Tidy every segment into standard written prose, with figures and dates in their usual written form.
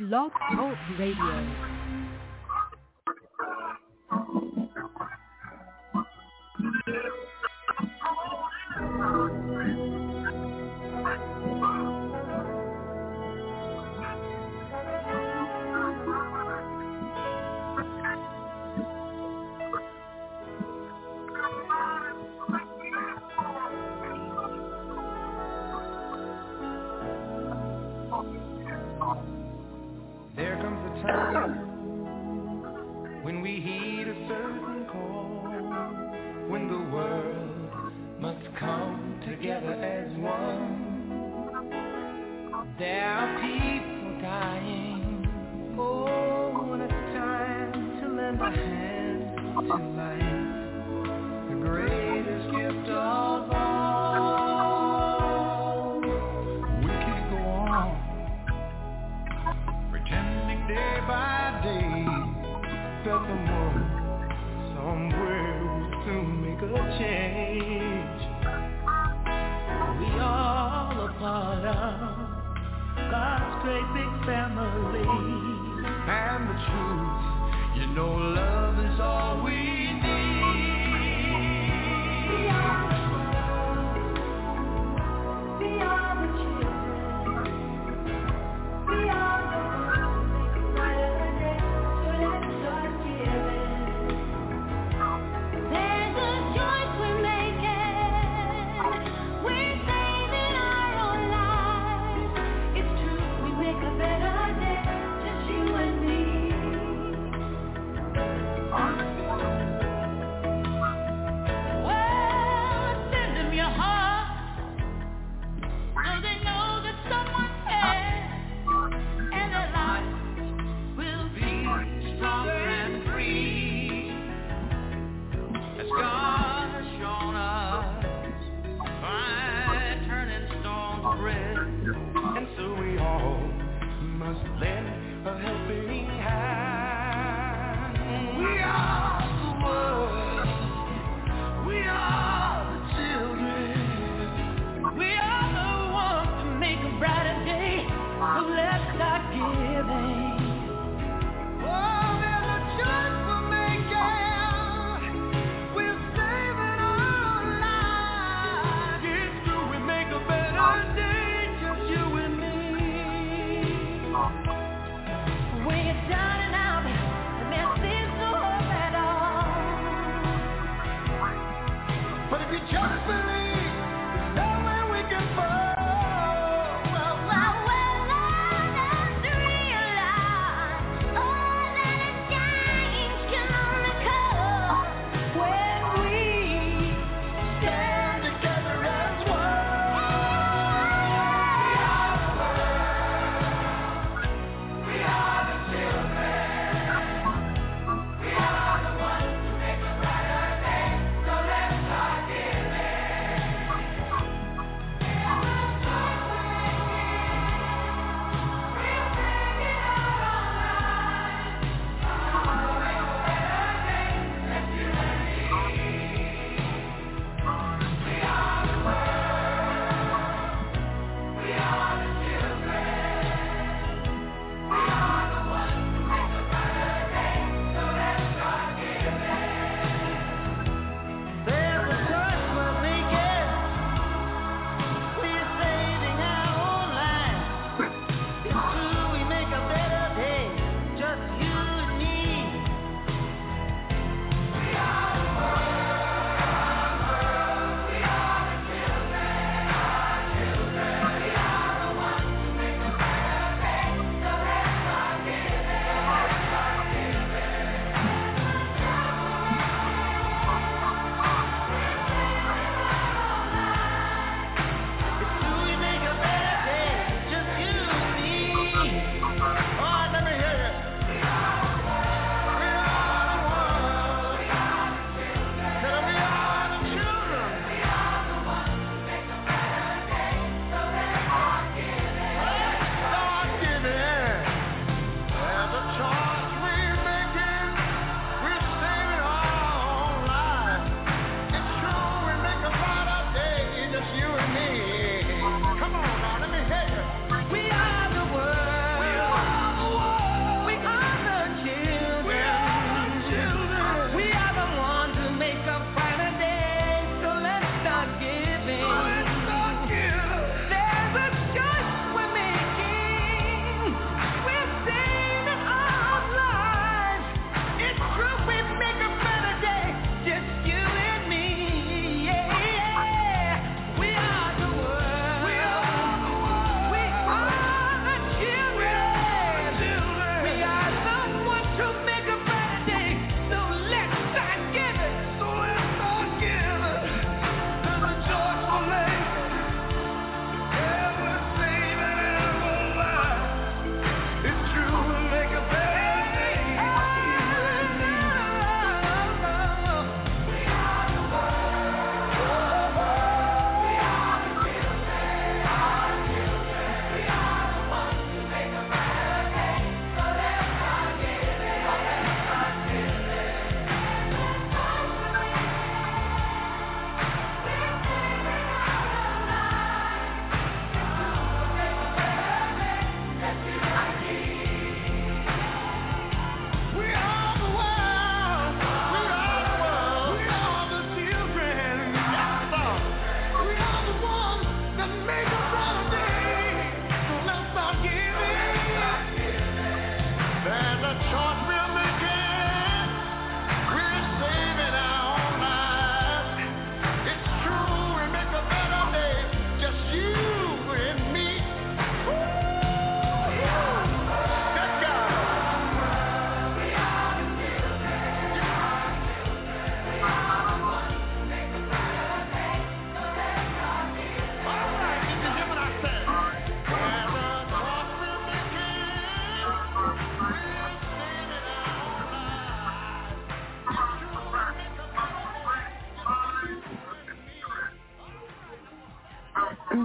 Blog Talk Radio. There comes a time when we heed a certain call, when the world must come together as one. There are people dying. Oh, when it's time to lend a hand to life, the greatest gift of all. We can't go on pretending day by day that someone somewhere will soon make a change. We all a part of God's great big family, and the truth, you know, love is all we need. We are the children. We are the ones who make a brighter day. So let's start giving. There's a choice we're making. We're saving our own lives. It's true, we make a better day, just you and me. Well, send them your heart, so they know that someone cares, and their lives will be stronger and free, as God has shown us by turning stone to bread. And so we all must lend a helping hand. We are the world. We are the children. We are the ones to make a brighter day. So let's start giving. Oh, there's a choice we're making. We're saving our lives. It's true, we make a better day, just you and me. When you're down and out, and there seems no hope at all. But if you just believe, there's nowhere we can fall. Well, we're not as dream.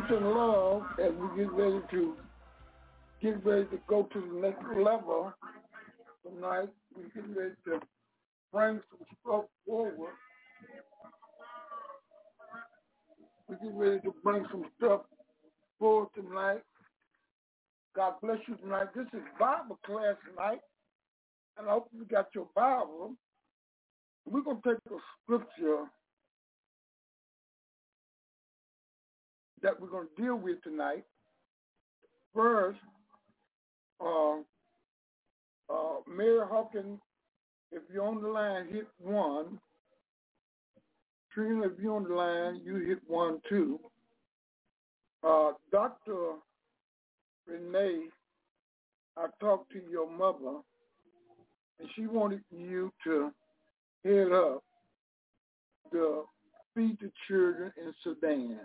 and love as we get ready to go to the next level tonight. We get ready to bring some stuff forward. We get ready to bring some stuff forward tonight. God bless you tonight. This is Bible class tonight, and I hope you got your Bible. We're going to take a scripture that we're going to deal with tonight. First, Mary Hawkins, if you're on the line, hit 1. Trina, if you're on the line, you hit 1 too. Dr. Renee, I talked to your mother, and she wanted you to head up to feed the children in Sudan.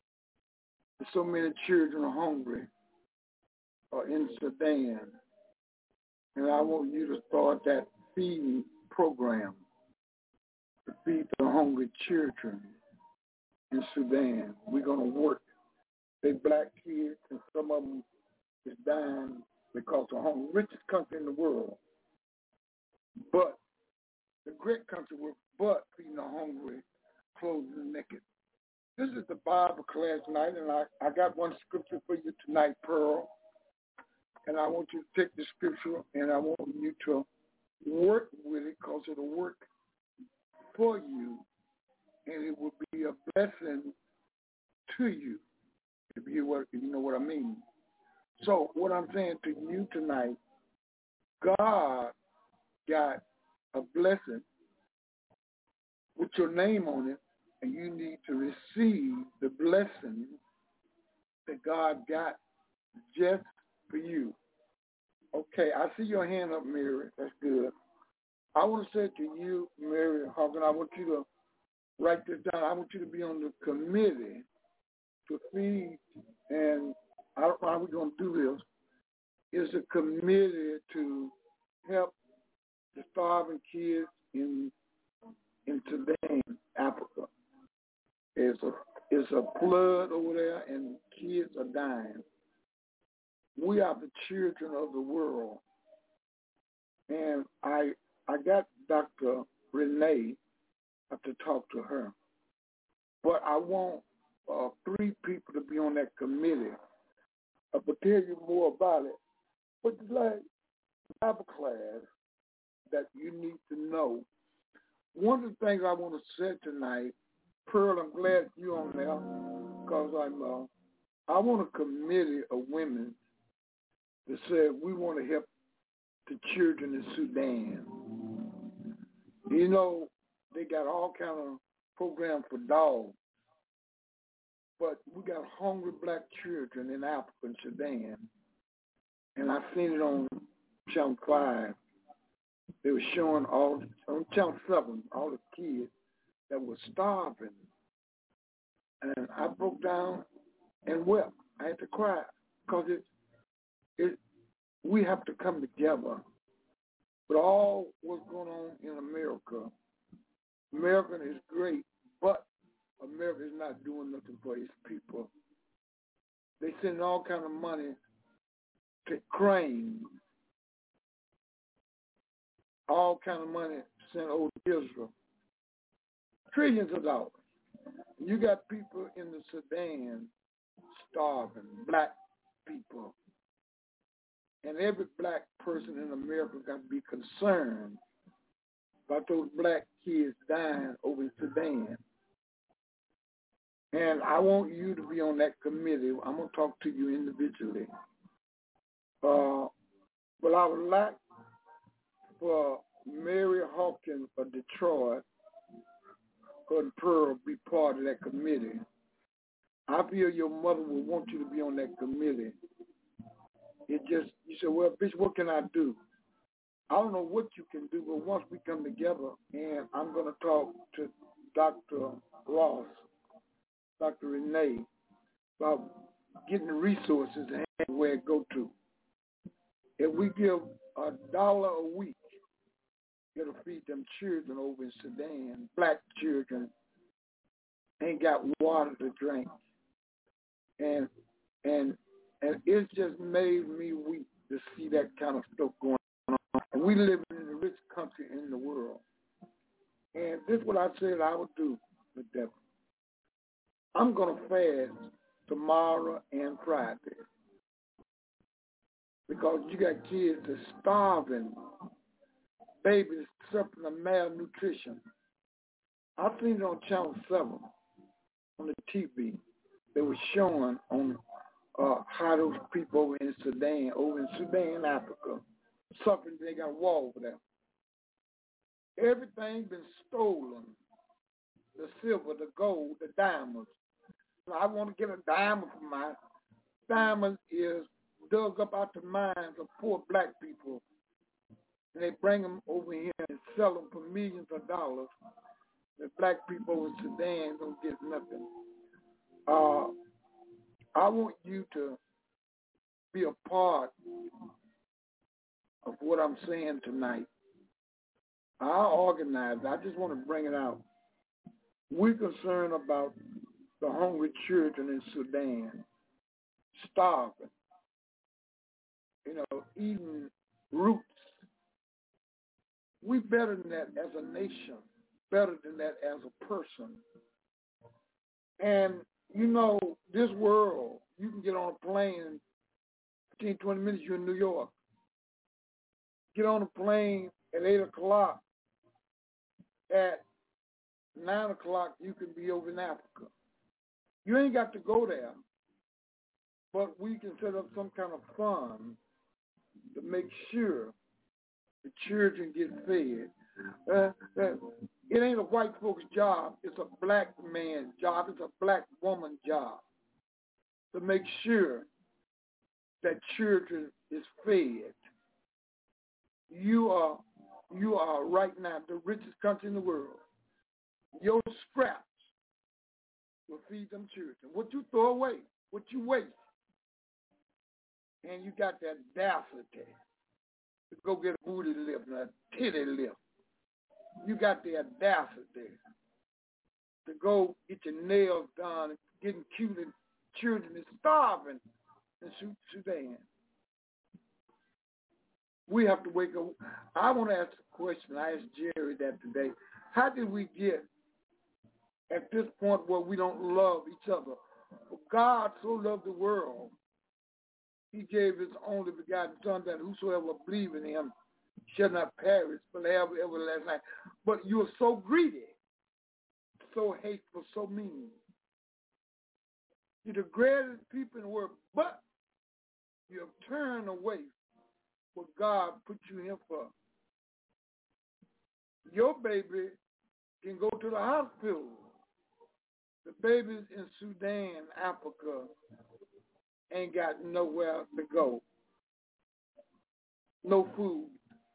So many children are hungry in Sudan. And I want you to start that feeding program to feed the hungry children in Sudan. We're going to work. They black kids, and some of them is dying because of hunger. Richest country in the world. But the great country with but feeding the hungry, clothing the naked. This is the Bible class tonight, and I got one scripture for you tonight, Pearl. And I want you to take the scripture, and I want you to work with it because it'll work for you, and it will be a blessing to you, if you know what I mean. So what I'm saying to you tonight, God got a blessing with your name on it, and you need to receive the blessing that God got just for you. Okay, I see your hand up, Mary. That's good. I want to say to you, Mary Hawkins, I want you to write this down. I want you to be on the committee to feed, and I don't know how we're going to do this. It's a committee to help the starving kids in Sudan, Africa. It's a flood over there, and kids are dying. We are the children of the world. And I got Dr. Renee to talk to her. But I want 3 people to be on that committee. I will tell you more about it. But it's like Bible class that you need to know. One of the things I want to say tonight, Pearl, I'm glad you're on there because I want a committee of women that said we want to help the children in Sudan. You know, they got all kind of programs for dogs, but we got hungry black children in Africa and Sudan. And I seen it on Channel 5. They were showing on Channel 7, all the kids that were starving. And I broke down and wept. I had to cry because we have to come together. But all what's going on in America, America is great, but America is not doing nothing for its people. They send all kind of money to Ukraine, all kind of money sent over to Israel, trillions of dollars. You got people in the Sudan starving, black people. And every black person in America got to be concerned about those black kids dying over in Sudan. And I want you to be on that committee. I'm going to talk to you individually. But I would like for Mary Hawkins of Detroit and Pearl be part of that committee. I feel your mother will want you to be on that committee. You said, well, Bishop, what can I do? I don't know what you can do, but once we come together, and I'm going to talk to Dr. Ross, Dr. Renee, about getting the resources and where it go to. If we give $1 a week, it'll feed them children over in Sudan. Black children ain't got water to drink. and and it's just made me weep to see that kind of stuff going on. And we live in the rich country in the world. And this is what I said I would do with that. I'm going to fast tomorrow and Friday because you got kids that's starving, babies suffering of malnutrition. I seen it on Channel 7 on the TV. They were showing on how those people over in Sudan, Africa, suffering. They got a war over there. Everything been stolen. The silver, the gold, the diamonds. So I want to get a diamond from my diamond is dug up out the mines of poor black people. And they bring them over here and sell them for millions of dollars. The black people over in Sudan don't get nothing. I want you to be a part of what I'm saying tonight. I organize. I just want to bring it out. We're concerned about the hungry children in Sudan, starving, eating roots. We're better than that as a nation, better than that as a person. And, this world, you can get on a plane in 15, 20 minutes, you're in New York. Get on a plane at 8 o'clock. At 9 o'clock, you can be over in Africa. You ain't got to go there, but we can set up some kind of fund to make sure the children get fed. It ain't a white folks' job. It's a black man's job. It's a black woman's job to make sure that children is fed. You are right now the richest country in the world. Your scraps will feed them children. What you throw away, what you waste, and you got that audacity to go get a booty lift and a titty lift. You got the audacity to go get your nails done and getting cute, and children is starving in Sudan. We have to wake up. I want to ask a question. I asked Jerry that today. How did we get at this point where we don't love each other? For God so loved the world, he gave his only begotten Son, that whosoever believe in him shall not perish, but have everlasting life. But you're so greedy, so hateful, so mean. You're the greatest people in the world, but you have turned away what God put you here for. Your baby can go to the hospital. The babies in Sudan, Africa, ain't got nowhere to go. No food.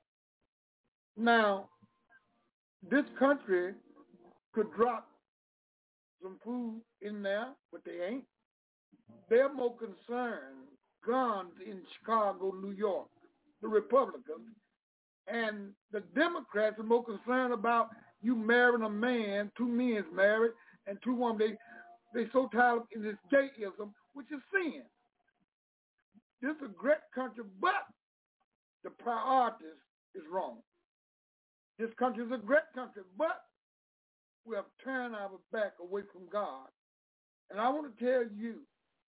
Now, this country could drop some food in there, but they ain't. They're more concerned, guns in Chicago, New York, the Republicans, and the Democrats are more concerned about you marrying a man, two men married, and two women. They so tired of this gayism, which is sin. This is a great country, but the priorities is wrong. This country is a great country, but we have turned our back away from God. And I want to tell you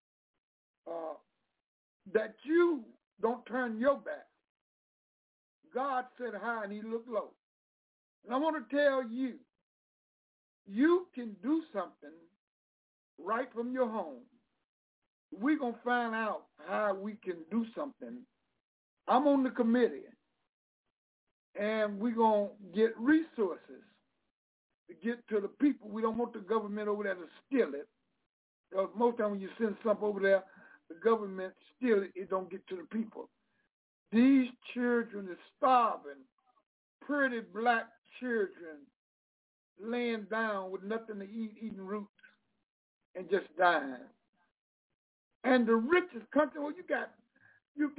that you don't turn your back. God said high and he looked low. And I want to tell you, you can do something right from your home. We're going to find out how we can do something. I'm on the committee, and we're going to get resources to get to the people. We don't want the government over there to steal it. Because most time when you send something over there, the government steal it, it don't get to the people. These children are starving, pretty black children laying down with nothing to eat, eating roots, and just dying. And the richest country, well, you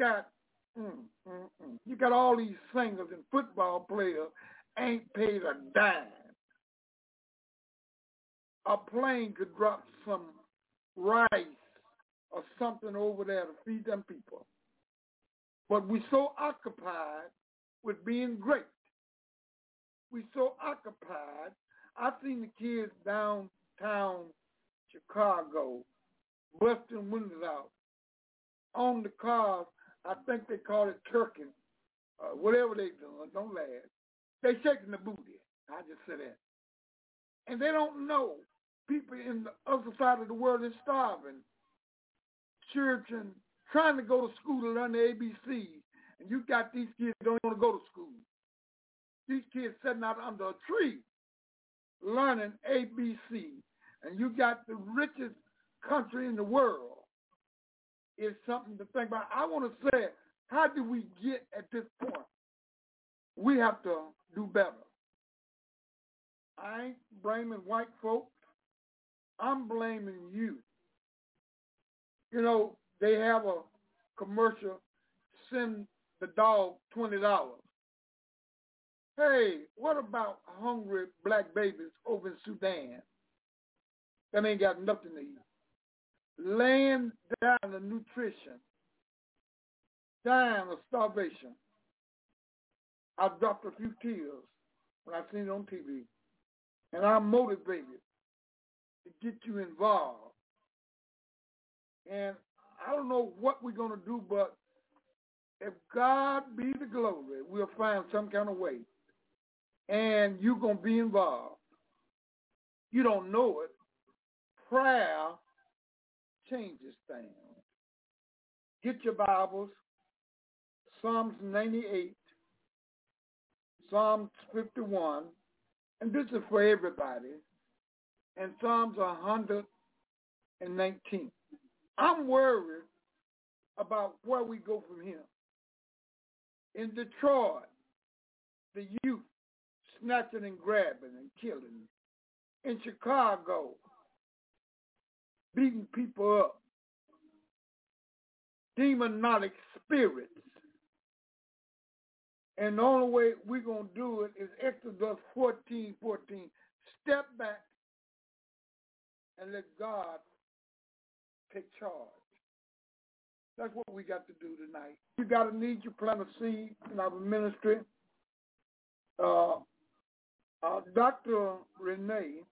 got all these singers and football players ain't paid a dime. A plane could drop some rice or something over there to feed them people. But we're so occupied with being great. We're so occupied. I've seen the kids downtown Chicago busting windows out. On the cars, I think they call it twerking. Whatever they doing, don't laugh. They shaking the booty. I just said that. And they don't know people in the other side of the world is starving. Children trying to go to school to learn the ABCs. And you got these kids that don't want to go to school. These kids sitting out under a tree learning ABC. And you got the richest country in the world. It's something to think about. I want to say, how do we get at this point? We have to do better. I ain't blaming white folks. I'm blaming you. You know, they have a commercial, send the dog $20. Hey, what about hungry black babies over in Sudan that ain't got nothing to eat? Laying down of nutrition, dying of starvation. I dropped a few tears when I seen it on TV. And I'm motivated to get you involved. And I don't know what we're going to do, but if God be the glory, we'll find some kind of way. And you're going to be involved. You don't know it. Prayer changes things. Get your Bibles. Psalms 98, Psalms 51, and this is for everybody, and Psalms 119. I'm worried about where we go from here. In Detroit, the youth snatching and grabbing and killing. In Chicago, beating people up. Demonic spirits. And the only way we're going to do it is Exodus 14:14. Step back and let God take charge. That's what we got to do tonight. You got a need, you plant a seed in our ministry. Dr. Renee,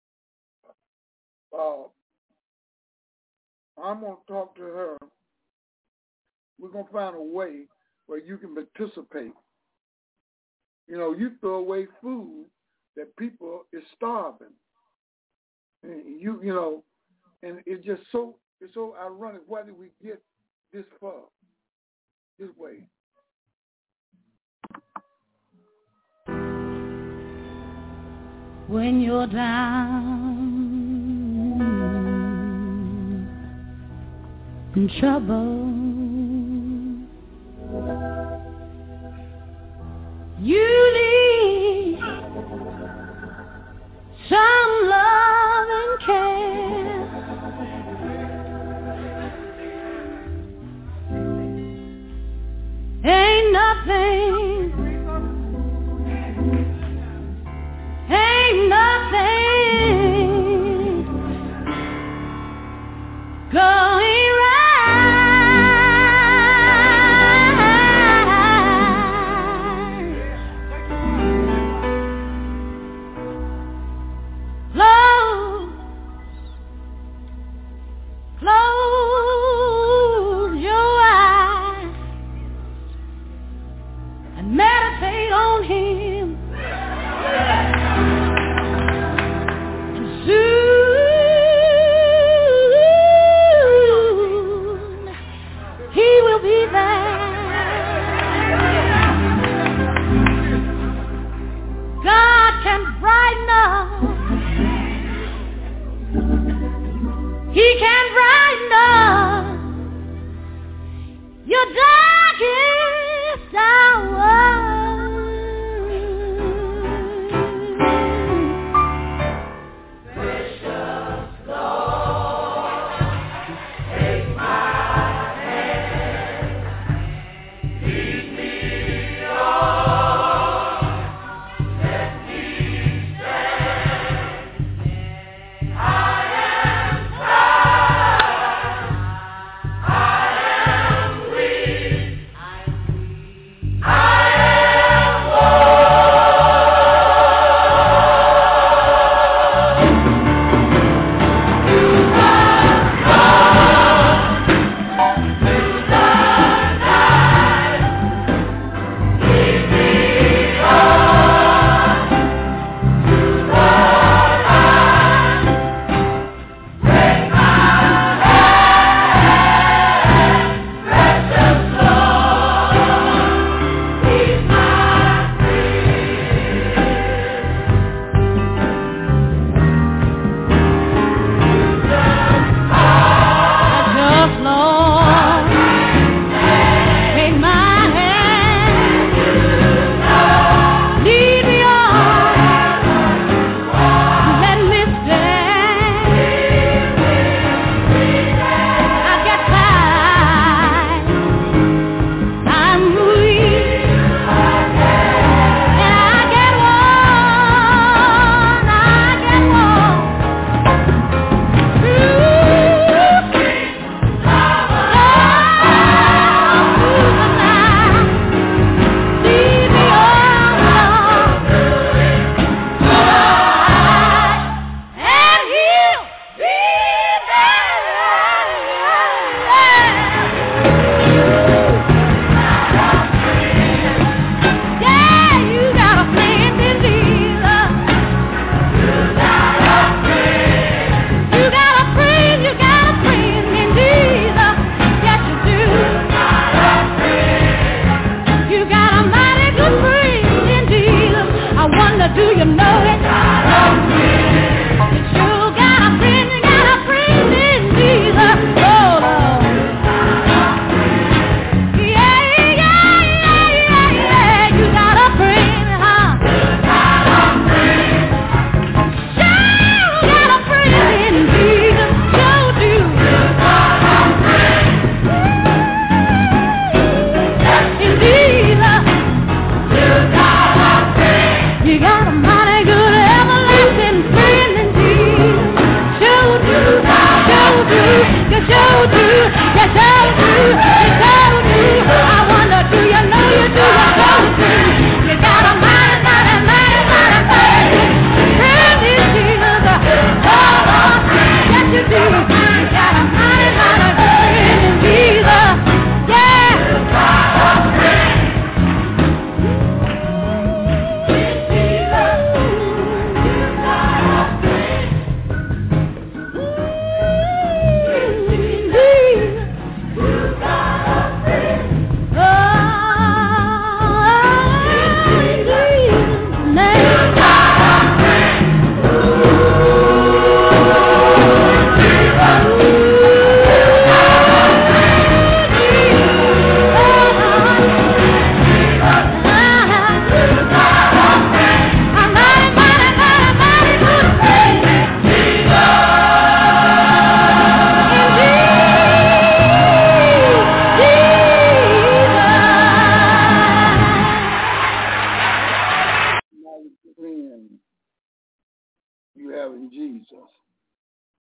I'm going to talk to her. We're going to find a way where you can participate. You know, you throw away food that people is starving. And you know, and it's just so ironic. Why did we get this far, this way? When you're down in trouble, you need some love and care. Ain't nothing going close your eyes and meditate on Him. He can brighten up your darkest hour.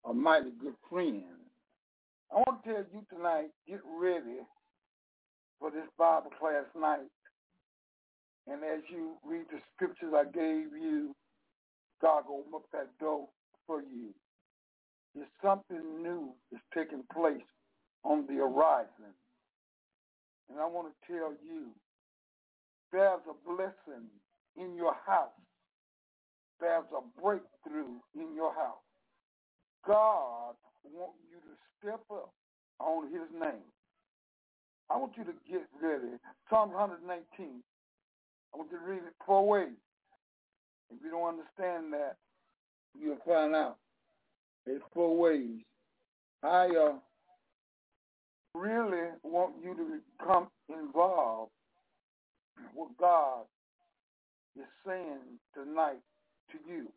a mighty good friend. I want to tell you tonight, get ready for this Bible class night. And as you read the scriptures I gave you, God will open up that door for you. There's something new that's taking place on the horizon. And I want to tell you, there's a blessing in your house. There's a breakthrough in your house. God wants you to step up on his name. I want you to get ready. Psalm 119. I want you to read it 4 ways. If you don't understand that, you'll find out. There's 4 ways. I really want you to become involved with what God is saying tonight to you.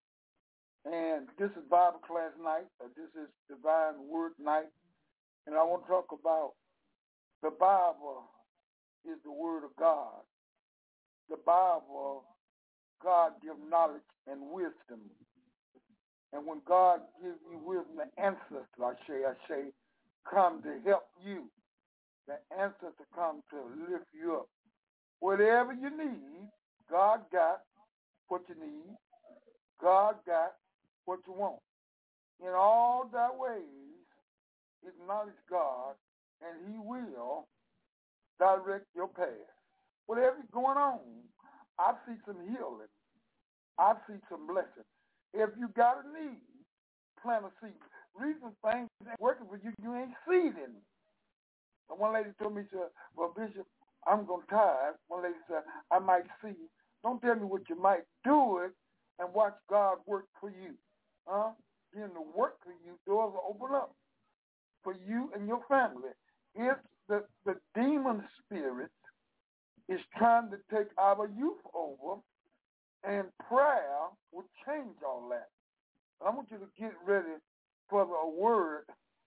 And this is Bible class night. This is Divine Word night. And I want to talk about the Bible is the Word of God. The Bible, God gives knowledge and wisdom. And when God gives you wisdom, the ancestor, I say, come to help you. The ancestor come to lift you up. Whatever you need, God got what you need. God got what you want. In all thy ways, acknowledge God, and he will direct your path. Whatever's going on, I see some healing. I see some blessing. If you got a need, plant a seed. Reason things ain't working for you, you ain't seeding. And one lady told me, she said, well, Bishop, I'm going to tithe. One lady said, I might seed. Don't tell me what you might do it and watch God work for you. Then the work for you, doors will open up for you and your family. If the demon spirit is trying to take our youth over, and prayer will change all that. I want you to get ready for the word.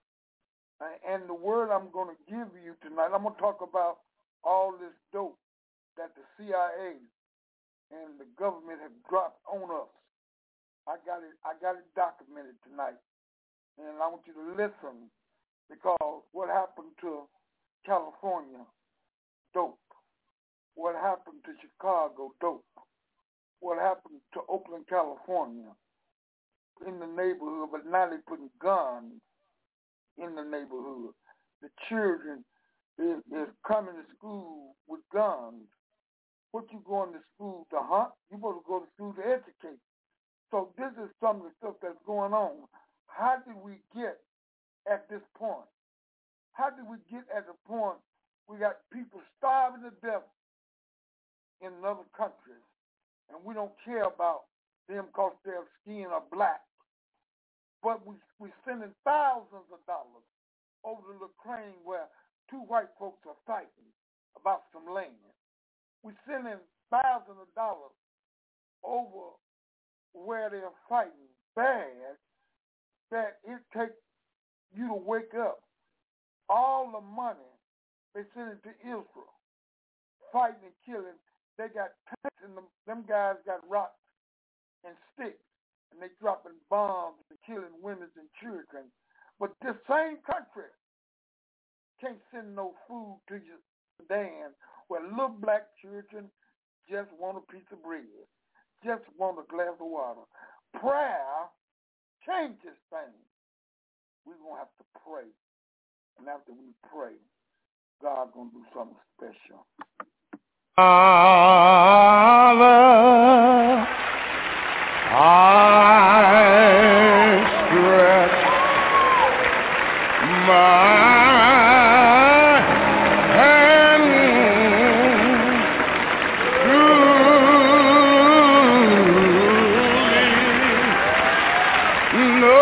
And the word I'm going to give you tonight, I'm going to talk about all this dope that the CIA and the government have dropped on us. I got it documented tonight. And I want you to listen, because what happened to California, dope. What happened to Chicago, dope. What happened to Oakland, California, in the neighborhood, but now they're putting guns in the neighborhood. The children is coming to school with guns. What you going to school to hunt? You're supposed to go to school to educate. So this is some of the stuff that's going on. How did we get at this point? How did we get at the point we got people starving to death in other countries, and we don't care about them because their skin are black? But we're sending thousands of dollars over to Ukraine, where 2 white folks are fighting about some land. We're sending thousands of dollars over where they're fighting bad, that it takes you to wake up. All the money they send it to Israel, fighting and killing. They got tanks, and them guys got rocks and sticks, and they dropping bombs and killing women and children. But this same country can't send no food to Sudan, where little black children just want a piece of bread, just want a glass of water. Prayer changes things. We're going to have to pray. And after we pray, God's going to do something special. Father, I stretch my hand to thee. No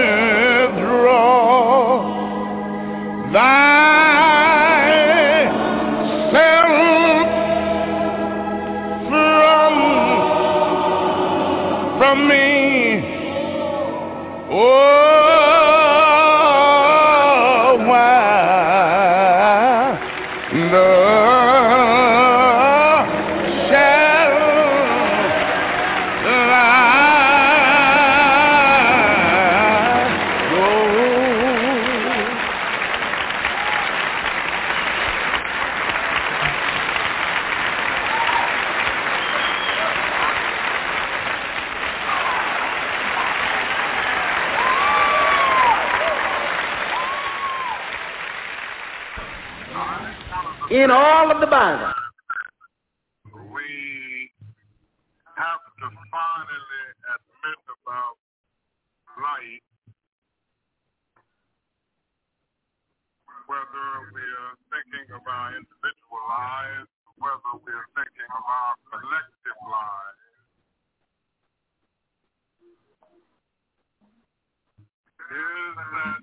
withdraw thy Oh, why the in all of the Bible. We have to finally admit about life, whether we are thinking of our individual lives, whether we are thinking of our collective lives, is that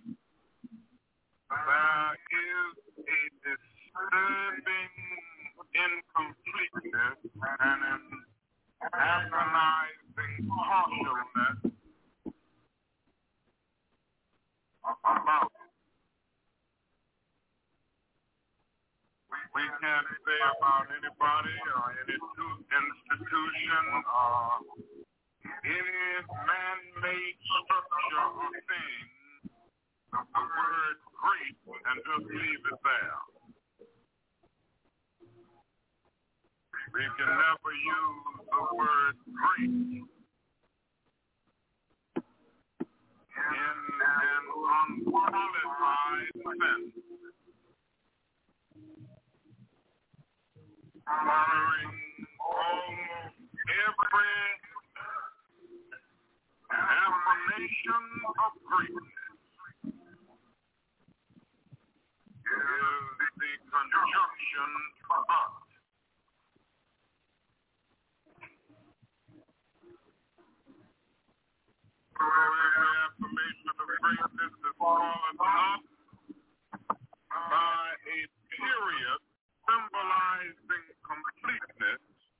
there is a disturbing incompleteness and an agonizing partialness about it. We can't say about anybody or any institution or any man-made structure or thing the word great and just leave it there. We can never use the word great in an unqualified sense, covering almost every affirmation of greatness is the conjunction but. Every affirmation of greatness is followed up by a period symbolizing completeness,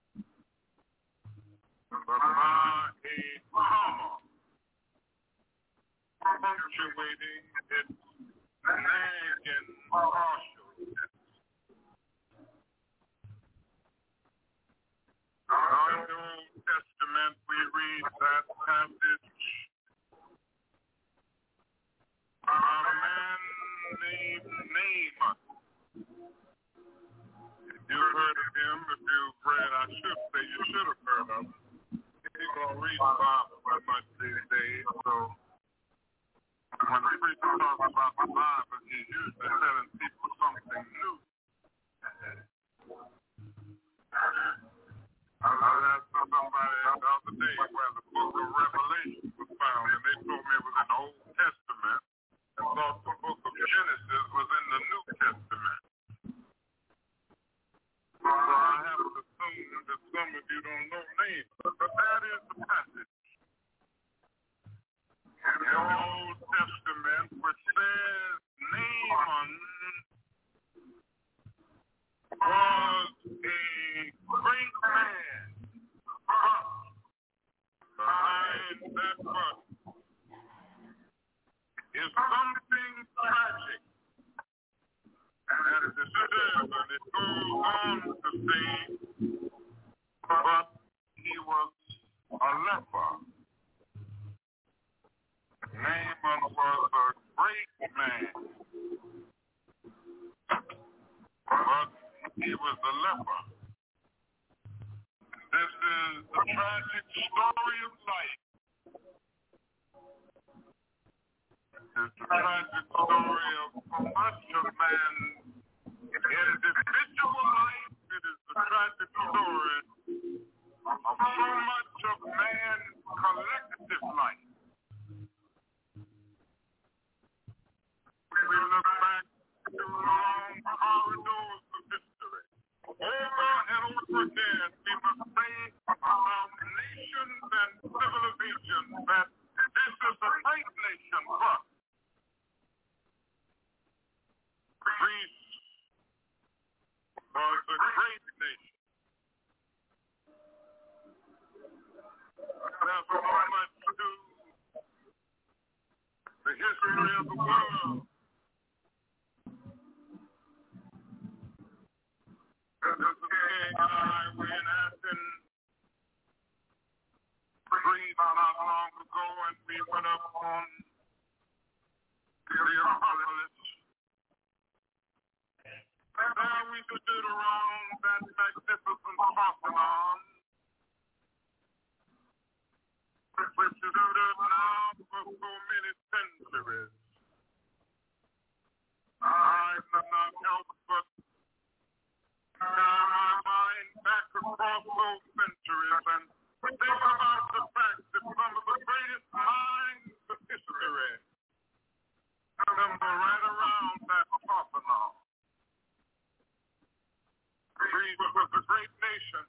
but by a comma punctuating its nagging partialness. Now, in the Old Testament, we read that passage about a man named Naaman. If you've heard of him, if you've read, I should say you should have heard of him. People don't read the Bible very much these days, so when the preacher talks about the Bible, he's usually telling people something new. I was asking somebody the other day where the book of Revelation was found, and they told me it was in the Old Testament, and thought the book of Genesis was in the New Testament. So I have to assume that some of you don't know names, but that is the passage in the Old Testament which says Naaman was a great man, but behind that but is something tragic and disturbing. It goes on to say, but he was a leper. Naaman was a great man, but he was a leper. This is the tragic story of life. It's the tragic story of so much of man's individual life. It is the tragic story of so much of man's collective life. We look back to long corridors of history. Over and over again, we must say about nations and civilizations that this is a great nation, but Greece was a great nation. There's so much to do history of the world. This is the king and I were in Athens, Greece, not long ago, and we went up on the Acropolis. There we stood around that magnificent Parthenon, which has stood up now for so many centuries. I cannot help but turn my mind back across those centuries and think about the fact that some of the greatest minds of history number right around that Parthenon. Greece was a great nation.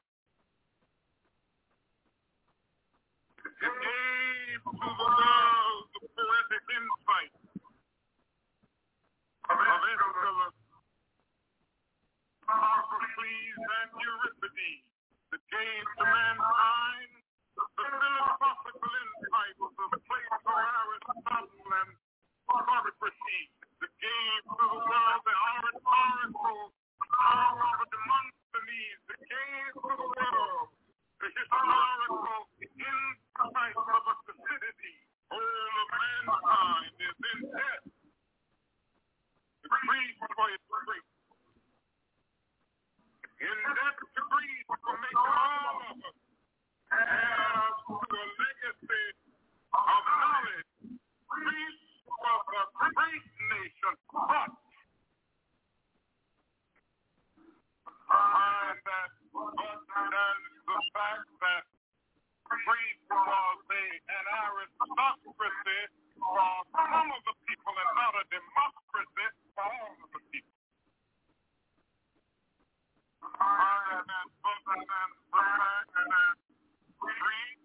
It gave to the world the poetic insight of Aeschylus, Sophocles, and Euripides. It gave to mankind the philosophical insight of Plato, Aristotle, and Socrates. It gave to the world the oratorical power of Demosthenes. It gave to the world the historical insight of a Thucydides. All of mankind is in debt. The Greece for its great. In debt to Greece for making all of us heirs to a legacy of knowledge. Greece was a great nation, but behind that stands the fact that Greece was an aristocracy for some of the people and not a democracy for all of the people. Behind that stands the fact that Greece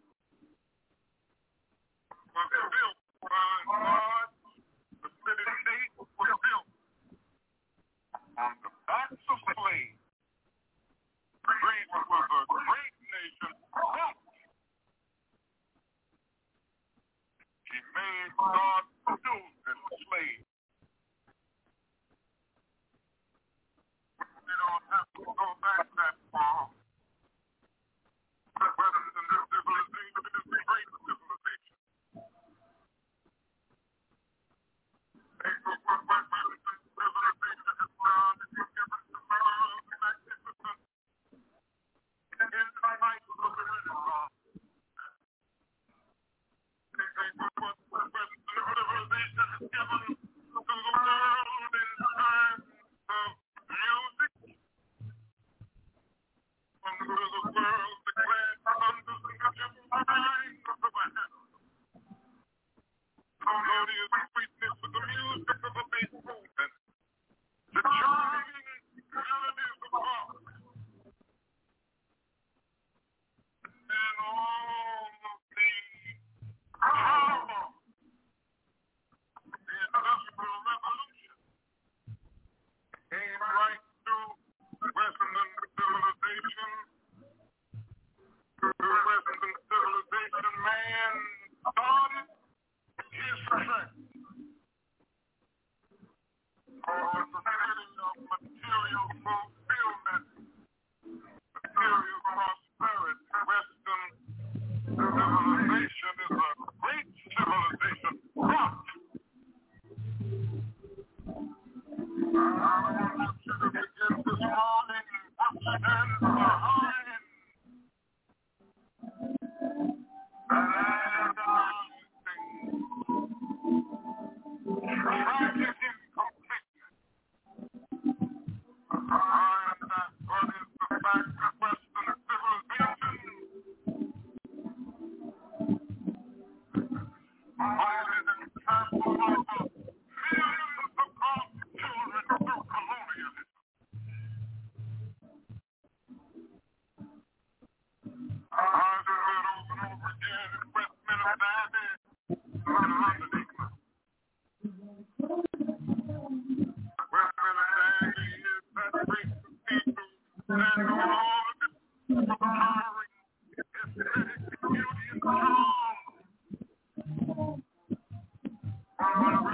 was built by God. The city-state was built on the backs of slaves. Greece was a great nation, but she made God produce and slave. We don't have to go back that far. Whether it's a new civilization, it is a great civilization. Think of what Western civilization has done. If you give it to the world, magnificent. In the light of the Renaissance. Think of what Western civilization has given to the world in terms of music. Unto the world declared thunders in the mind of the man. The melodious sweetness of the music of the Beethoven. The charming melodies of Bach. And all of the power of the Industrial Revolution came right through Western civilization. Through Western civilization, man started his strength. For the setting of material fulfillment, material prosperity. Western civilization is a great civilization, but I want you to begin this morning and stand behind tragic incompleteness. Behind that, what is the fact that Western civilization mighty and trampled over millions of God's children through colonialism. I've heard over and over again in Westminster Abbey, London, England. Westminster Abbey is that great cathedral and all of its empowering aesthetic beauty and charm. One of the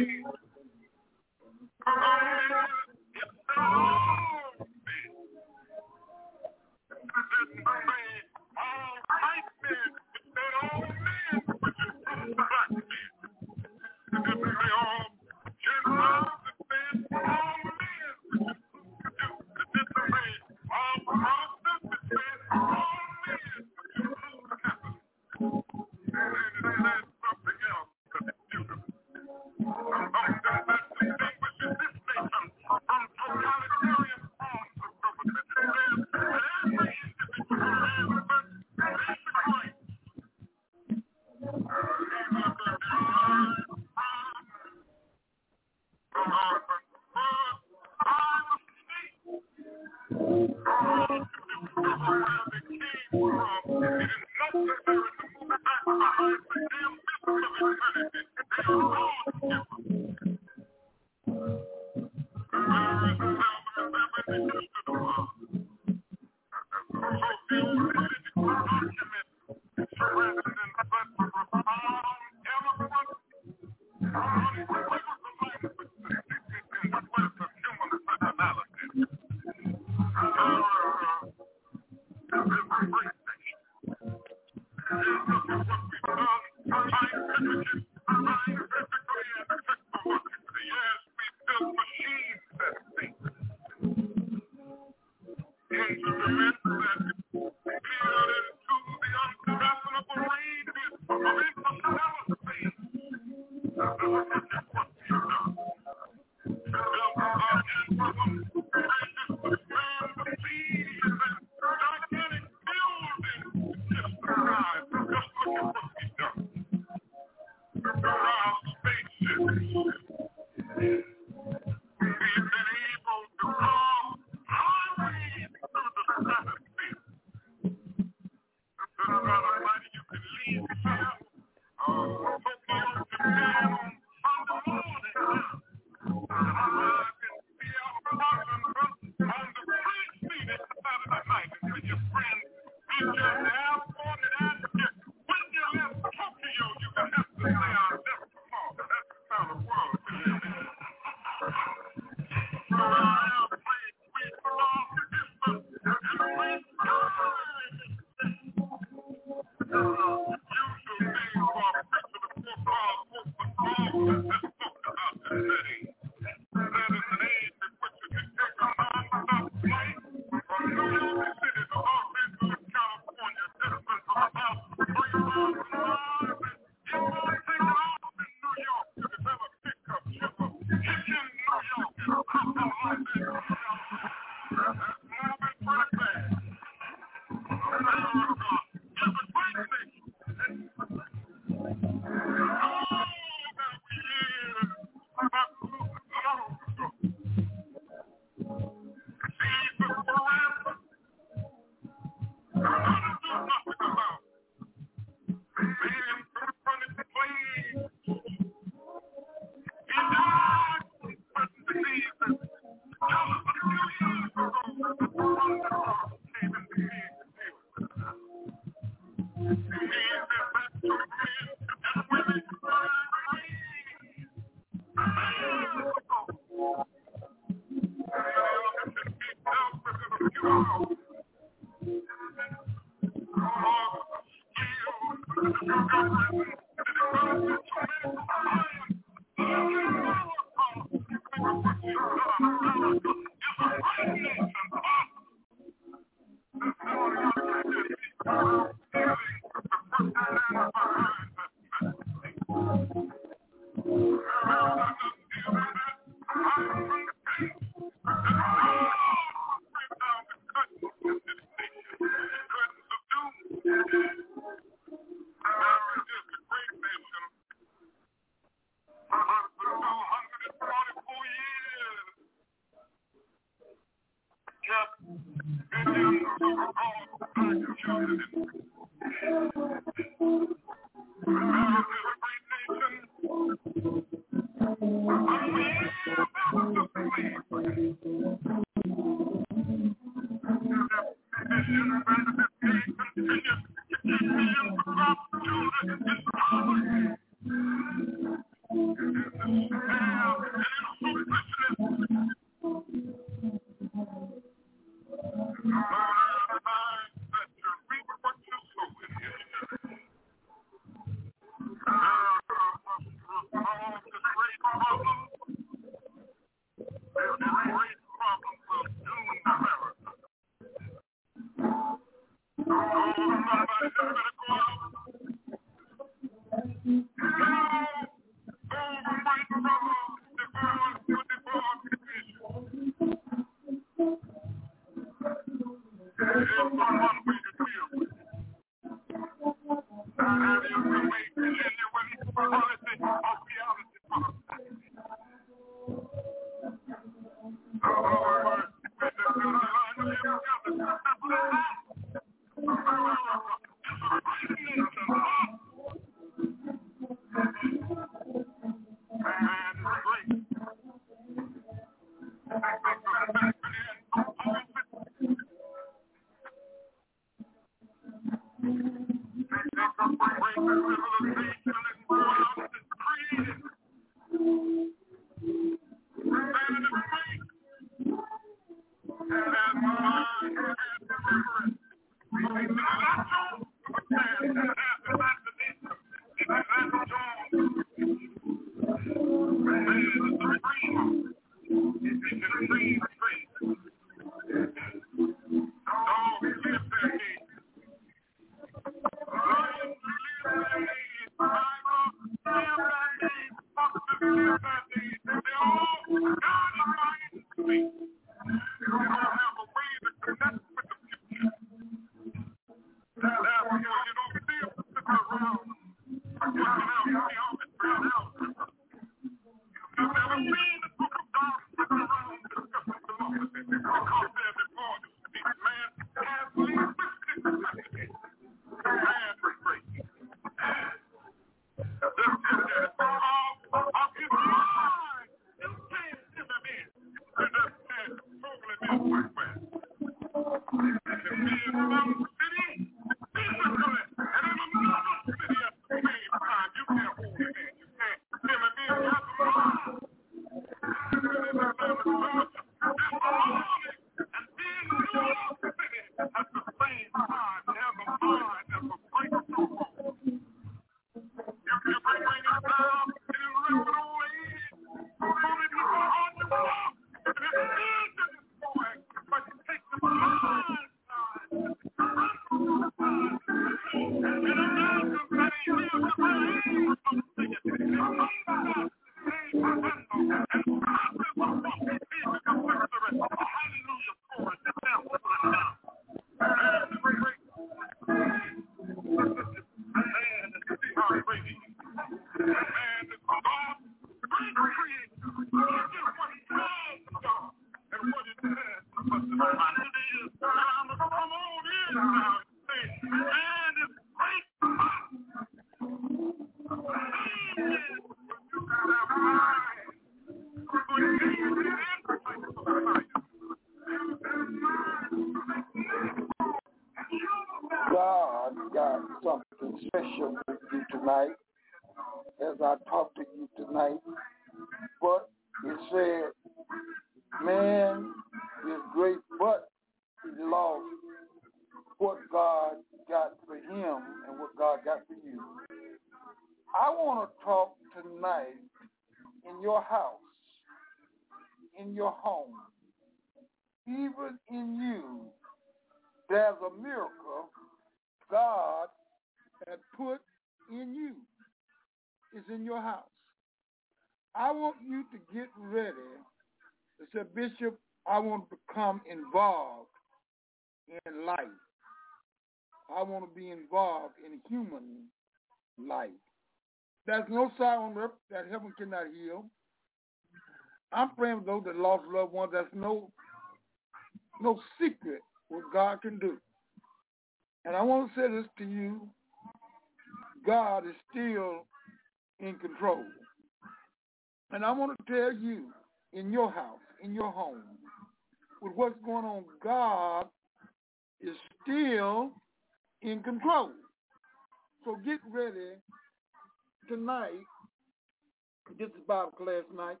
got something special with you tonight as I talk to you tonight. But it said, man is great, but he lost what God got for him and what God got for you. I want to talk tonight in your house, in your home, even in you. There's a miracle God had put in you. It's in your house. I want you to get ready to say, Bishop, I want to become involved in life. I want to be involved in human life. There's no side on earth that heaven cannot heal. I'm praying for those that lost loved ones. There's no secret what God can do. And I want to say this to you. God is still in control. And I want to tell you, in your house, in your home, with what's going on, God is still in control. So get ready tonight. This is Bible class night.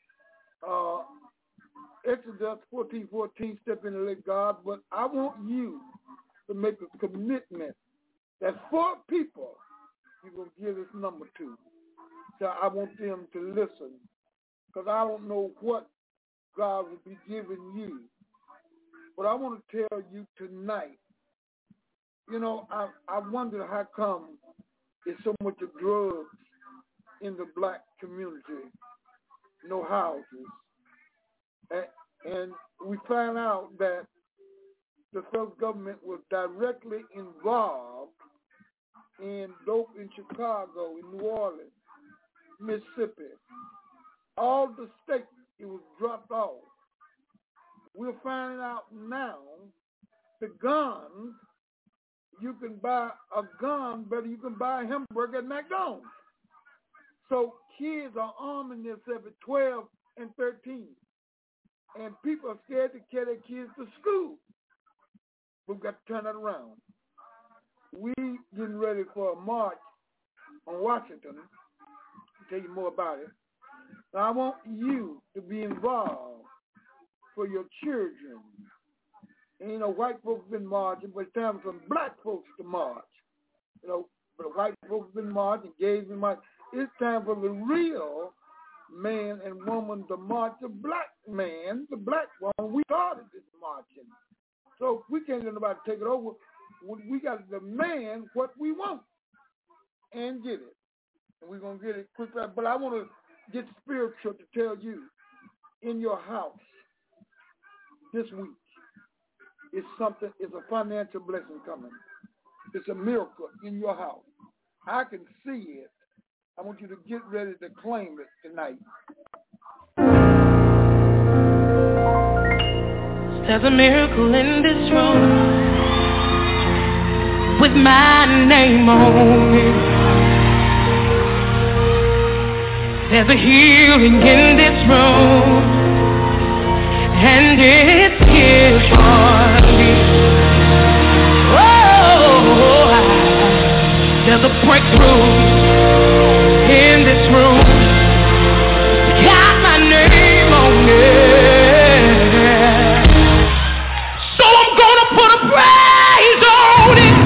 Exodus 14:14, step in and let God. But I want you to make a commitment that 4 people you're going to give this number to. So I want them to listen, because I don't know what God will be giving you. But I want to tell you tonight, you know, I wonder how come there's so much of drugs in the black community, no houses. And we found out that the federal government was directly involved in dope in Chicago, in New Orleans, Mississippi. All the states, it was dropped off. We're finding out now the guns, you can buy a gun, but you can buy a hamburger at McDonald's. So kids are arming themselves at 12 and 13. And people are scared to carry their kids to school. We've got to turn that around. We getting ready for a march on Washington. I'll tell you more about it. Now, I want you to be involved for your children. And, you know, white folks have been marching, but it's time for some black folks to march. You know, but the white folks have been marching, gays been marching. It's time for the real man and woman to march. The black man, the black woman, we started this marching. So we can't let nobody take it over. We got to demand what we want and get it. And we're going to get it quickly. But I want to get spiritual to tell you, in your house this week, it's a financial blessing coming. It's a miracle in your house. I can see it. I want you to get ready to claim it tonight. There's a miracle in this room with my name on it. There's a healing in this room, and it's here for me. Oh, there's a breakthrough in this room. Got my name on it. So I'm gonna put a praise on it.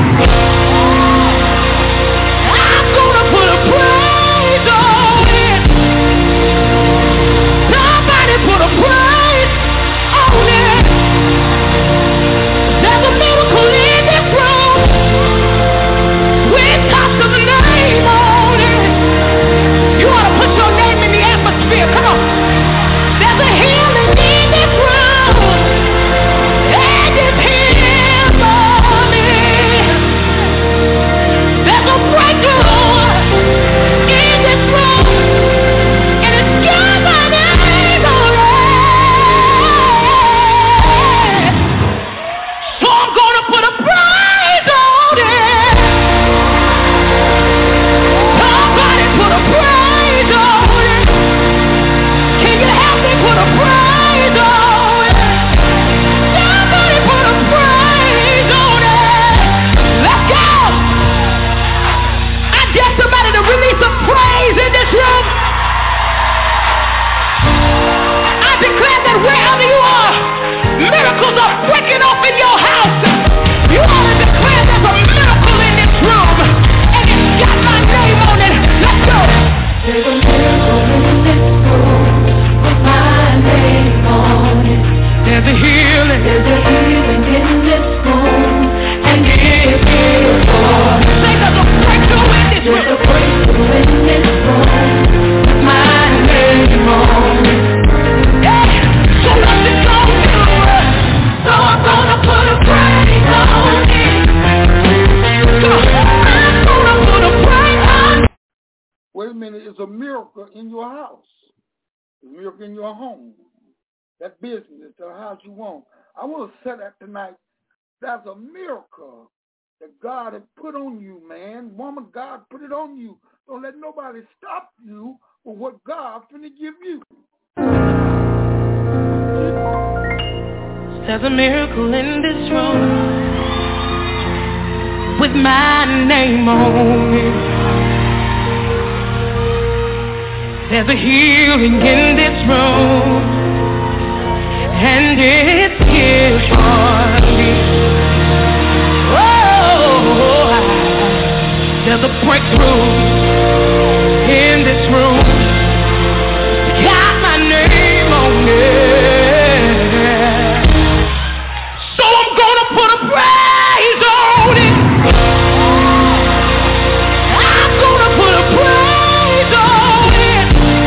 I'm gonna put a praise on it. Somebody put a praise on it. There's a miracle in this room. We talk to the name on it. You ought to Wait a minute, it's a miracle in your house. It's a miracle in your home. That business, the house you want. I want to say that tonight. That's a miracle that God has put on you, man. Woman, God put it on you. Don't let nobody stop you with what God finna give you. There's a miracle in this room with my name on it. There's a healing in this room, and it's here for me. Oh, there's a breakthrough in this room. Got my name on it, so I'm gonna put a praise on it. I'm gonna put a praise on it.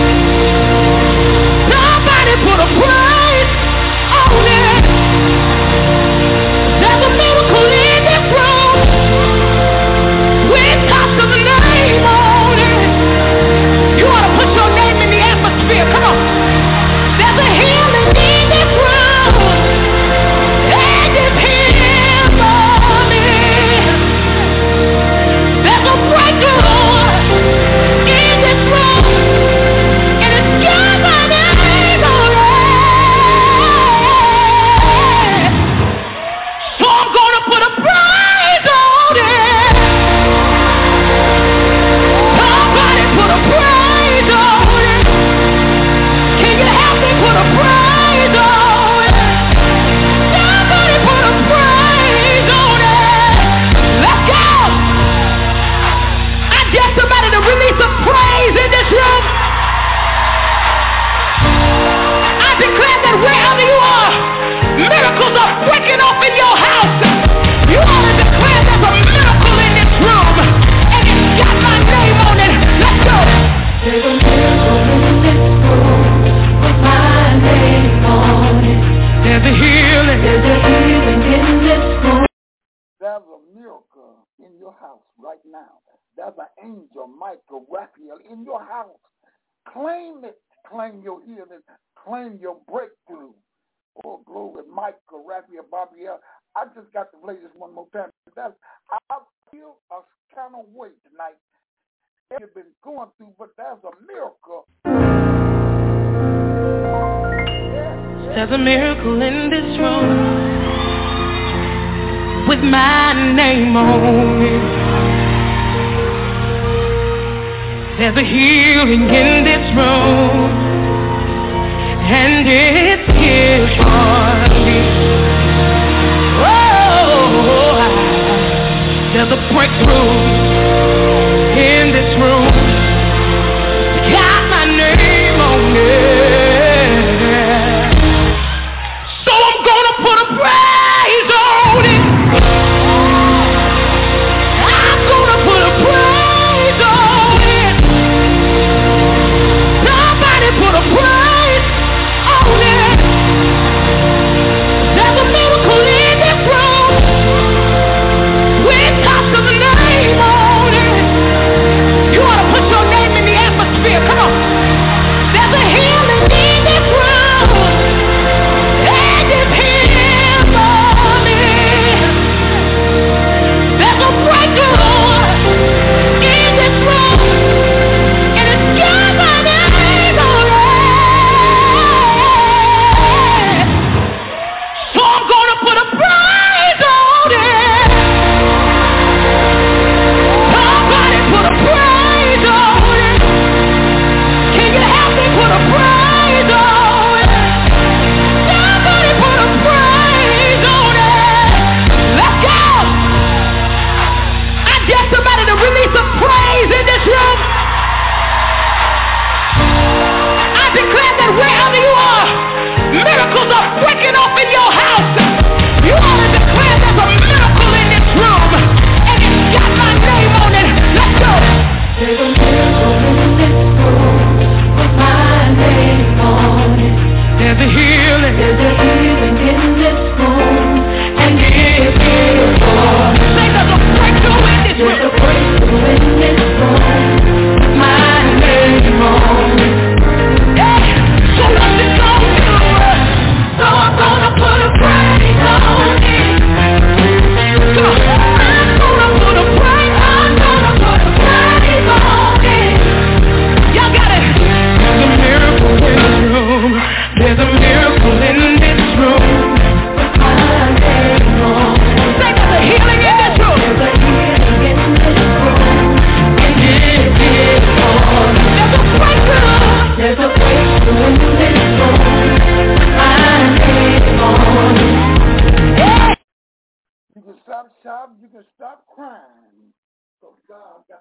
Somebody put a praise on it. There's a miracle in this room. We talk to the name on it. You ought to put your name in the atmosphere. Come on. There's a healing in this room. And it's here for me. There's a breakthrough in this room. And it's got my name on it. So I'm gonna put a praise on it. Somebody put a praise on it. Can you help me put a praise on it? Somebody put a praise on it. Let's go. I dare somebody to release some praise in this room. I declare that wherever you are, miracles are breaking off in your house. You ought to declare there's a miracle in this room, and it's got my name on it. Let's go. There's a miracle in this room with my name on it. There's a healing. There's a healing in this room. There's a miracle in your house right now. There's an angel, Michael, Raphael, in your house. Claim it. Claim your healing. Claim your breakthrough. Oh, glory, Michael, Raphael, Bobby. I just got to play this one more time. I feel a kind of weight tonight. You've been going through, but there's a miracle. There's a miracle in this room with my name on it. There's a healing in this room, and it's here for me. Oh, there's a breakthrough in this room. Got my name on it, so I'm gonna put a praise on it. I'm gonna put a praise on it. Somebody put a praise on it. There's a miracle in this room. We talk to the name of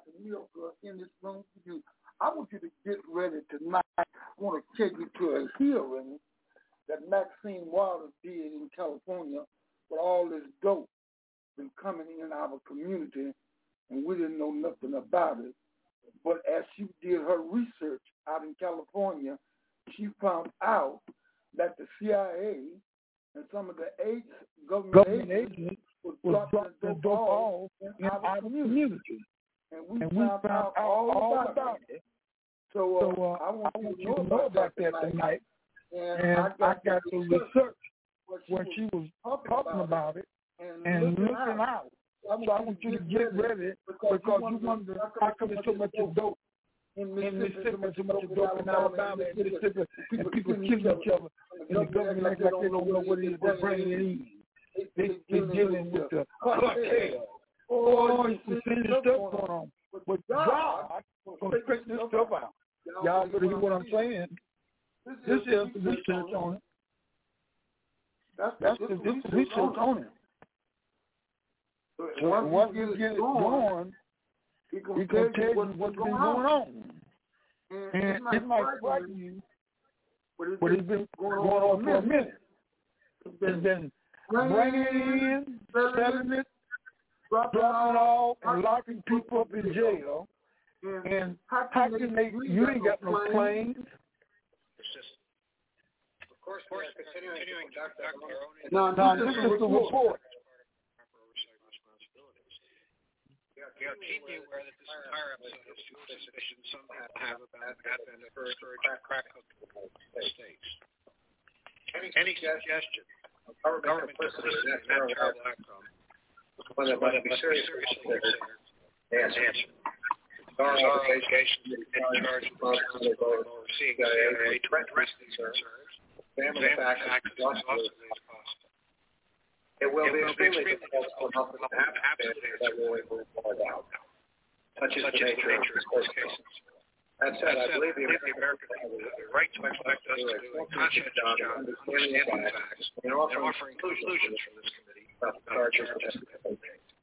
Dr. Milka in this room for you. I want you to get ready tonight. I want to take you to a hearing that Maxine Waters did in California with all this dope been coming in our community, and we didn't know nothing about it. But as she did her research out in California, she found out that the CIA and some of the government agents was dropping the dope off in our community. And we found out all about it. So I want you to know about that tonight. And I got to research when she was talking about it and looking out. So I want you to get ready because you wonder how come there's so much dope in Mississippi, so much dope in Alabama and Mississippi, and people killing each other, and the government acts like they don't know what it is they're bringing in. They're dealing with the cartel. Oh, you see this stuff going on. But God going to straighten this stuff out. Y'all better hear what I'm saying. This is the research on it. That's the research on it. So once you get it going, he's going to tell you what's been going on. And it might frighten you, but it's been going on for a minute. It's been bringing it in, selling it, dropping it off, and locking people up in jail. And how can they, you ain't got no planes. Of course, continuing Dr. No, this is the report. We are keenly aware that this entire episode is fuel suspicion some have about advent of crack cocaine states. Any suggestion of government complicity in that terrible outcome one that might be seriously considered and answered. Our obligations in charge of overseeing CIA to address these concerns, examine the facts as possible. It will be extremely difficult to have absolutely that will avoid out. Such is the nature of these cases. That said, I believe the Americans have the right to expect us to do a conscientious job of understanding the facts and offering conclusions from this committee about the charges justified.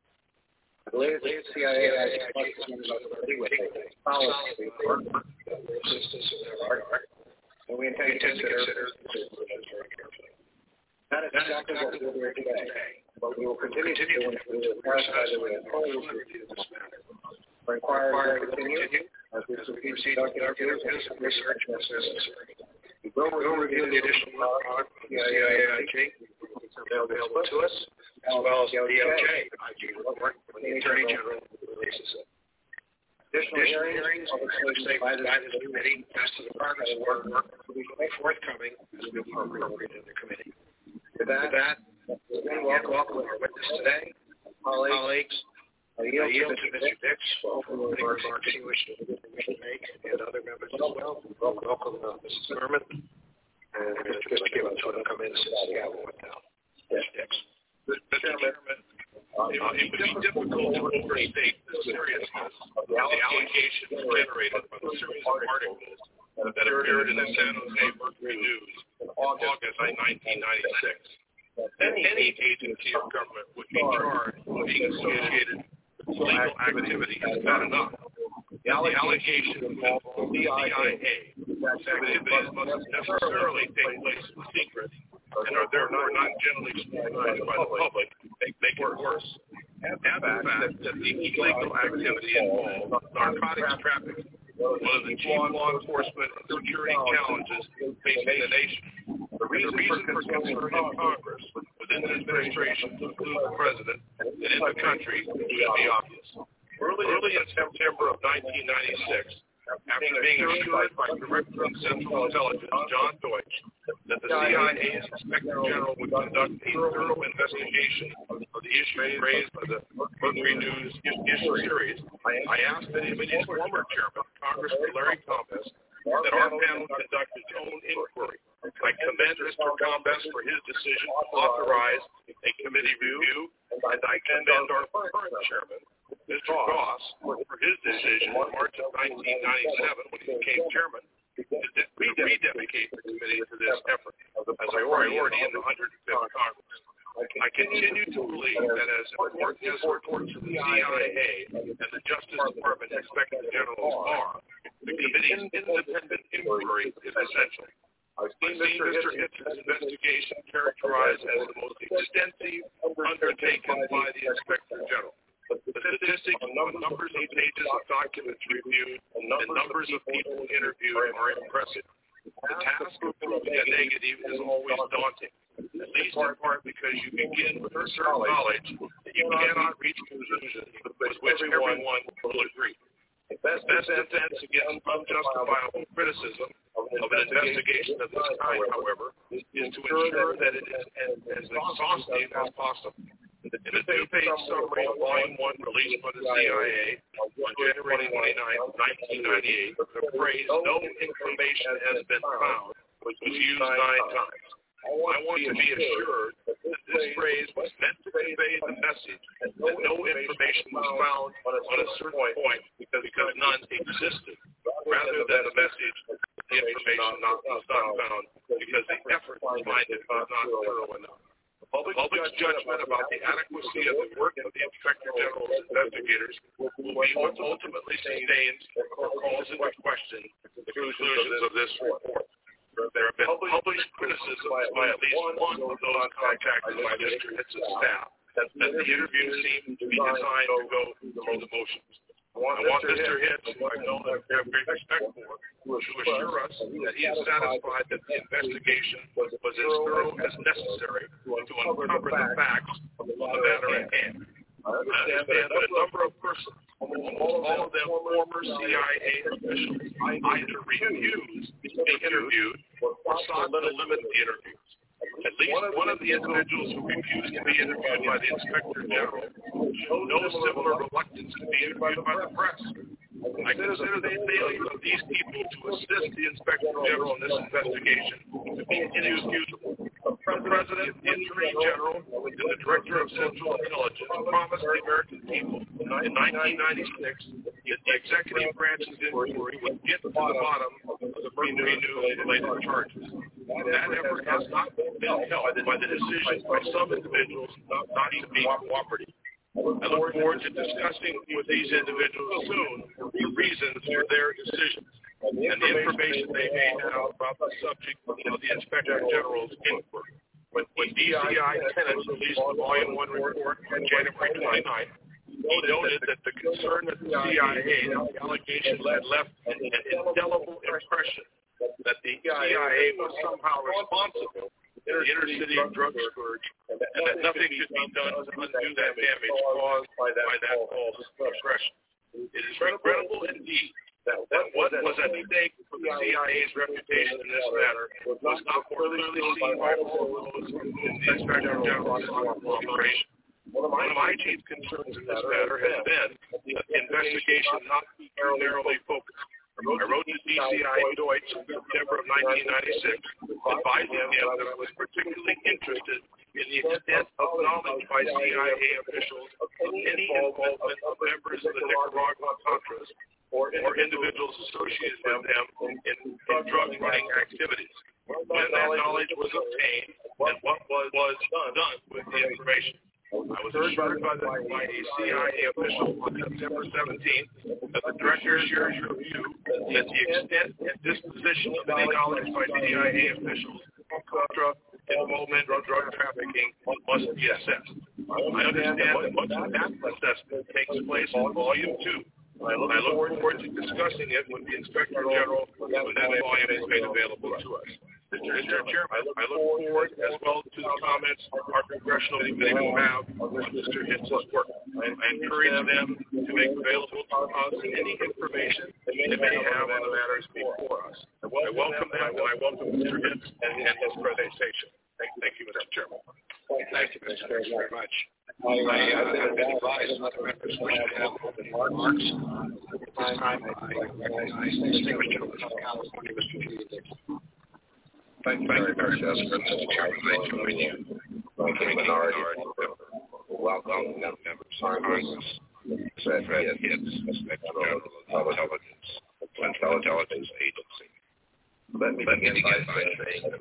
I believe the CIA has much responsibility with a policy work that will assist us in their art, and we intend to consider this very carefully. That is exactly what we will do today, but we will continue to do until we are satisfied that we have fully reviewed this matter. Our inquiry will continue as we proceed to conduct interviews and research as necessary. We will review the additional work on the CIA available to us, as well as the DOJ report when the Attorney General releases it. Additional hearings by this committee as to the progress of work will be forthcoming as we appropriate in the committee. With that, we welcome our witness today, colleagues. I yield to Mr. Dix for opening remarks he wishes to make, and other members as well. Welcome Mrs. Thurman, and Mr. Gibbons will come in since the gavel went down. Yes, Dix. Mr. Chairman, it would be difficult to overstate the seriousness of the allegations generated by the series of articles that appeared in the San Jose Mercury News in August 1996. Any agency of government would be charged with being associated with illegal activity is not enough. The allegation involves the CIA. Activities must necessarily take place in secret and are therefore not generally scrutinized by the public, make it worse. Add the fact that the illegal activity involved narcotics trafficking, one of the chief law enforcement and security challenges facing the nation. The reason for concern in Congress, within the administration, to include the President, and in the country should be obvious. Early in September of 1996, after being assured by Director of Central Intelligence John Deutsch that the CIA's Inspector General would conduct a thorough investigation of the issues raised by the Mercury News issue series, I asked the committee's former chairman, Congressman Larry Combes, that our panel conduct its own inquiry. I commend Mr. Combes for his decision to authorize a committee review, and I commend our current chairman, Mr. Goss, for his decision in March of 1997 when he became chairman to rededicate the committee to this effort as a priority in the 105th Congress. I continue to believe that as important as reports of the CIA and the Justice Department Inspector Generals are, the committee's independent inquiry is essential. I've seen Mr. Hitz's investigation characterized as the most extensive undertaken by the Inspector General. The statistics on numbers of pages of documents reviewed and numbers of people interviewed are impressive. The task of proving a negative is always daunting, at least in part because you begin with a certain knowledge that you cannot reach conclusions with which everyone will agree. The best defense against unjustifiable criticism of an investigation of this kind, however, is to ensure that it is as exhaustive as possible. In the two-page summary of Volume 1 released by the CIA on January 29, 1998, the phrase, "no information has been found," was used 9 times. I want to be assured that this phrase was meant to convey the message that no information was found on a certain point because none existed, rather than the message that the information was not found because the effort to find it was not thorough enough. The public's judgment about the adequacy of the work of the Inspector General's investigators will be what ultimately sustains or calls into question the conclusions of this report. There have been published criticisms by at least one of those contacted by Mr. Hitz's staff that the interview seemed to be designed to go through the motions. I want Mr. Hitz, who I know and have great respect for, to assure us that he is satisfied that the investigation was as thorough as necessary to uncover the facts of the matter at hand. I understand that a number of persons, almost all of them former CIA officials, either refused to be interviewed or sought to limit the interviews. At least one of the individuals who refused to be interviewed by the Inspector General showed no similar reluctance to be interviewed by the press. I consider the failure of these people to assist the Inspector General in this investigation to be inexcusable. The President, the Attorney General, and the Director of Central Intelligence promised the American people in 1996 that the executive branch's inquiry would get to the bottom of the Freedom-related charges. That effort has not been held by the decision by some individuals not to be cooperative. I look forward to discussing with these individuals soon the reasons for their decisions and the information they may have about the subject of the Inspector General's inquiry. When DCI tenants released the Volume 1 report on January 29th, he noted that the concern that the CIA and the allegations had left an indelible impression that the CIA was somehow responsible for the inner-city drug scourge and that nothing could be done to undo that damage caused by that false impression. It is regrettable indeed that what was at stake for the CIA's reputation in this matter was not more clearly seen by all those in the Inspector General's operation. One of my chief concerns in this matter has been that the investigation not be too narrowly focused. I wrote to DCI Deutsch in September of 1996, advising him that I was particularly interested in the extent of knowledge by CIA officials of any involvement of members of the Nicaraguan Contras or individuals associated with them in drug-running activities. When that knowledge was obtained and what was done with the information. I was assured by a CIA official on September 17th that the Director's review that the extent and disposition of any knowledge by CIA officials on Contra involvement in drug trafficking must be assessed. I understand that much of that assessment takes place in Volume 2. I look forward to discussing it with the Inspector General when that volume is made available to us. Mr. Chairman, I look forward as well to the comments our Congressional Committee will have on Mr. Hitz's work. I encourage them to make available to us any information they may have on the matters before us. I welcome them and I welcome Mr. Hitz and his presentation. Thank you, Mr. Chairman. Thank you, Mr. Hitz, very much. I've been advised other members wish to have open remarks. At this time, I recognize the distinguished gentleman from California, Mr. Judy Dixon. Thank you very much, Mr. Chairman. I join you. Ranking Minority welcome members of Congress, Fred Hitz, Inspector General of Intelligence Agency. Let me begin by saying that I've been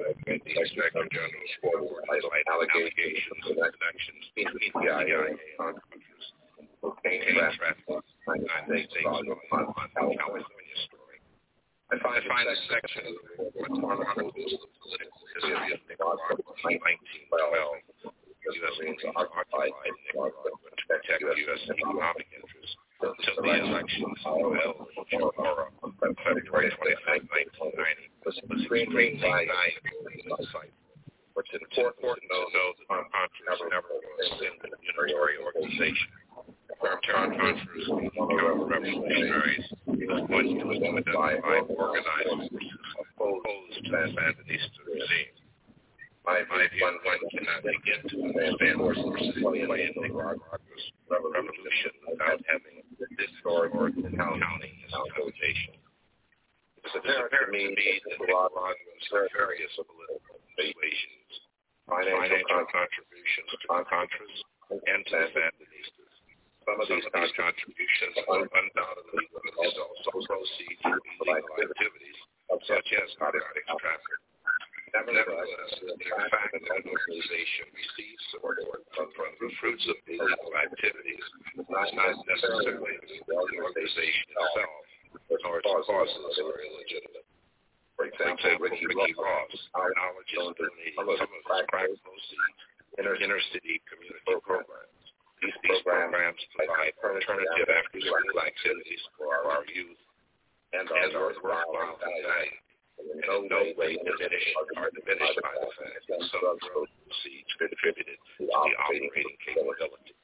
the Inspector General's report highlighted allegations of connections between CIA and Contras. Cocaine trafficking in the United States on California story. I find a section of the report chronicles the political history of Nicaragua in 1912. U.S. Marines occupied Nicaragua to protect U.S. economic interests until the elections held in Chamorro on February 25, 1990 was extremely valuable insight. What's important to know that Contras never was in a unitary organization. Contras were counter-revolutionaries appointed to identify organized forces opposed to the Sandinista regime. My view, one cannot begin to understand forces play in Nicaragua's revolution without having this historical accounting as a foundation. It's apparent to me that Nicaragua's various political persuasions, financial contributions to Contras and to the Sandinistas. Some of these contributions are undoubtedly the result of proceeds from illegal activities such as narcotics trafficking. Nevertheless, the fact that an organization receives support from the fruits of illegal activities is not necessarily the organization itself, nor its causes are illegitimate. For example, Ricky Ross acknowledges donating some of his crack proceeds inner-city community programs. These programs provide alternative after-school activities for our youth and are worthwhile value. And in no way diminished by the fact that some proceeds contributed to the operating capability.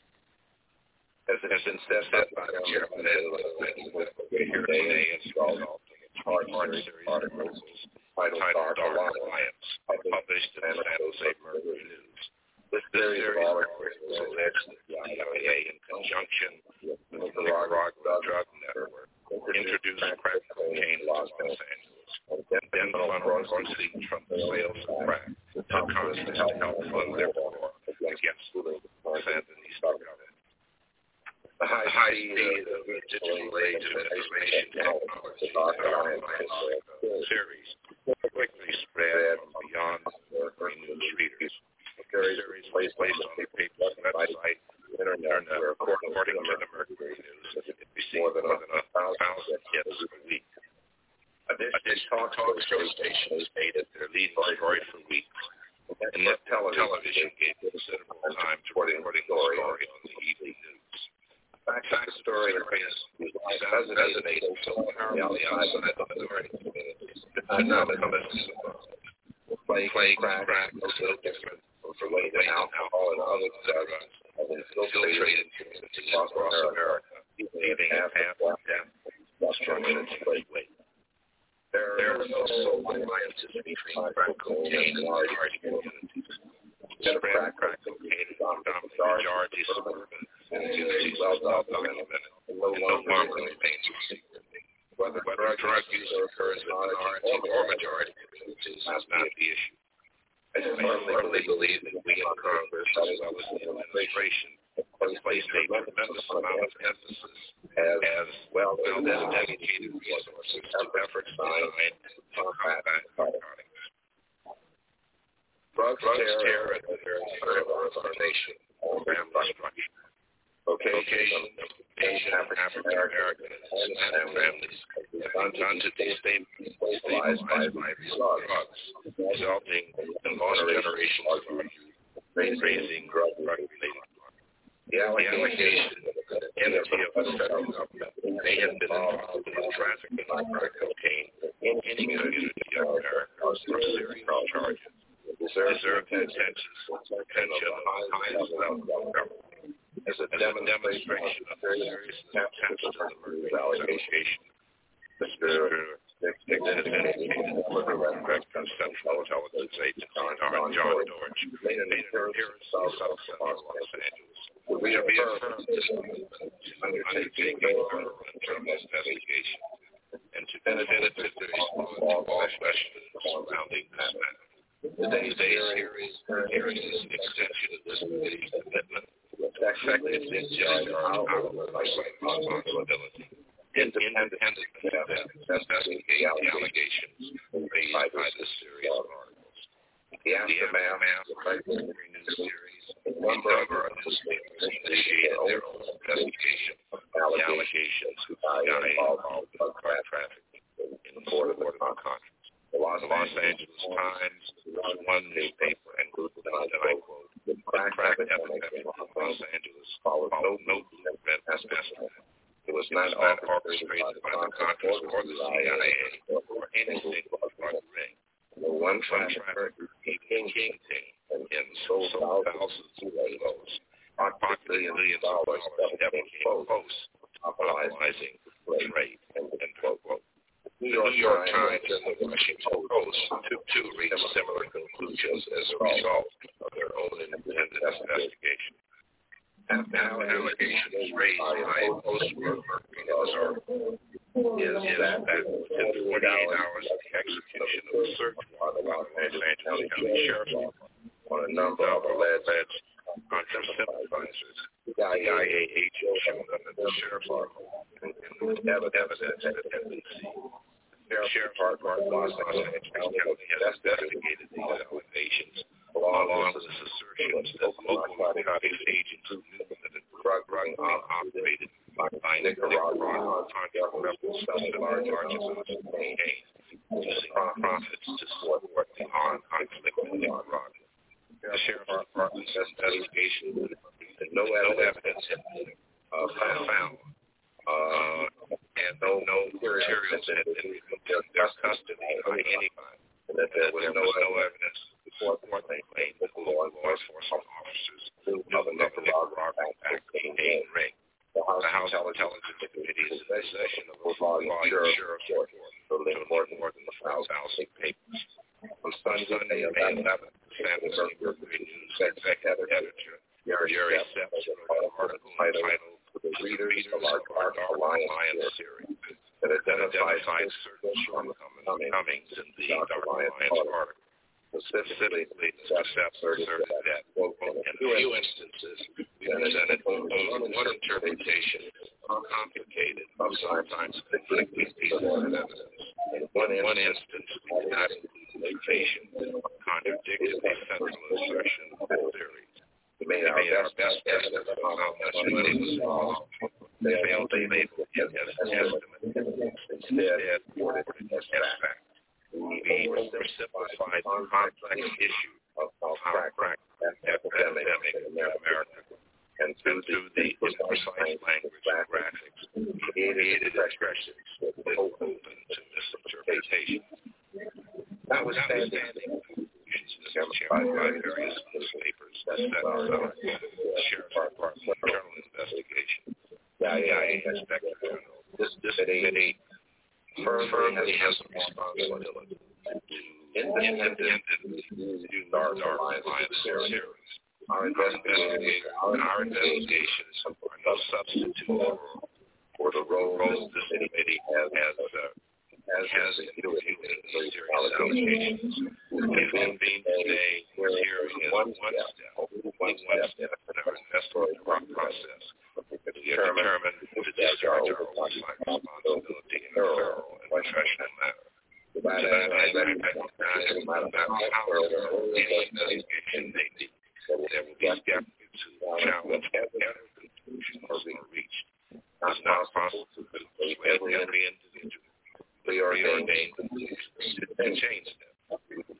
As has been said by the chairman we're here today as a result of a hard series of articles titled Dark Alliance, published in the San Jose Mercury News. This series of articles alleged that the CIA, in conjunction with the Nicaragua Drug Network, introduced crack cocaine to Los Angeles. And then funneled proceeds from the sales of crack to Contras to help fund their war against the Sandinista government. The high speed of the digital age of information technology series quickly spread beyond Mercury News readers. The series was placed on the paper's website, Internet, where, according to the Mercury News, it received more than 1,000 hits a week. A dish talk show station has made it their leading story for weeks, and net television gave considerable time to reporting the story on the evening news. The fact the story resonated so powerfully outside the minority communities did not come as a surprise. Plague, crack was no different from the way that alcohol and other drugs have infiltrated communities across America, leaving half of death, destruction, and weight. There are also alliances between crack cocaine and large communities. The spread of crack cocaine is dominant majority suburban communities well documented and no longer remains a secret. Whether drug use occurs in minority or majority communities is not the issue. I firmly believe that we in Congress, as well as the administration, have placed a tremendous amount of emphasis as well as dedicated resources to efforts designed to combat narcotics. Drugs tear at the very core of our nation, program destruction. Location of Asian, African American, and Hispanic families have been done to destabilize by drugs, resulting in lost generations of our youth, raising drug-related crime. The allegation that an entity of the federal government may have been involved in the trafficking of crack cocaine in any community of America are serious charges. Deserve the attention of the highest level of government. As a demonstration of the seriousness attached to the Mercury allegation, Mr. Dedicated Director of Central Intelligence Agency, John Dorch, made an appearance in South Central Los Angeles. We have reaffirmed this commitment to undertaking a thorough internal investigation and to definitively respond to all questions surrounding this matter. Today's series is an extension of this committee's commitment to effectively discharge our oversight responsibility, independently investigate the allegations raised by this series of articles. The aftermath of the news series, a number of newspapers initiated their own investigation of allegations of CIA involved in drug trafficking in the border countries. The Los Angeles Times was one newspaper and concluded, and I quote, "The crack epidemic in Los Angeles followed no blueprint as mastermind. It was not orchestrated by the Contras or the CIA or any single drug ring. The one trafficker, even Kingpin, and sold thousands of kilos, pocketed millions of dollars that became close to monopolizing the trade," end quote. The New York Times and the Washington Post too reached similar conclusions as a result of their own independent investigation. After allegations raised by a post worker in Ozark is that within 48 hours of the execution of a search warrant by the Los Angeles County Sheriff's Department on a number of alleged Contra sympathizers, CIA agents showed up at the Sheriff's Department and with evidence at NBC. The Sheriff's Department of Los Angeles County has investigated these allegations, along with assertions that local narcotics agents knew that a drug ring operated by Nicaraguan Contra rebels facing large charges of cocaine, using profits to support the armed conflict in Nicaragua. The Sheriff's Department's investigation and no evidence had been found. And no materials had been removed from their custody by anybody. That there was no evidence to support the claim that law enforcement officers knew of the Nicaraguan cocaine ring. The House Intelligence Committee is in possession of a full-volume sheriff's report totaling more than 1,000 papers. On Sunday, May 11th, San Francisco Mercury News executive editor Jerry Sepps wrote an article entitled "The Readers of our Dark Alliance series" that identifies certain shortcomings in the Dark Alliance article. Specifically, Sepps asserted that, quote, "in a few instances, we presented only one interpretation of complicated, sometimes conflicting pieces of evidence. In one instance, we did not include information contradicted the central assertion of the theory. We made our best estimate of how much money was involved. They failed to label it as an estimate. Instead, reported it as fact. We oversimplified the complex issue of crack epidemic in America, and through the imprecise language and graphics, created expressions that open to misinterpretation. Notwithstanding conclusions discovered by various newspapers that set aside the Sheriff's Department internal investigation, the CIA Inspector General, this committee firmly has a responsibility to independently do Dark Alliance series. Our investigations are no substitute for the role this committee has in reviewing these serious allegations. We convene today hearing is one step in our investigative process. We are determined to discharge our oversight responsibility in a thorough and professional manner. To that end, I recognize that no matter how thorough any investigation may be, there will be skeptics who challenge every conclusion or reached. It's not possible to persuade every individual preordained conclusions to change them.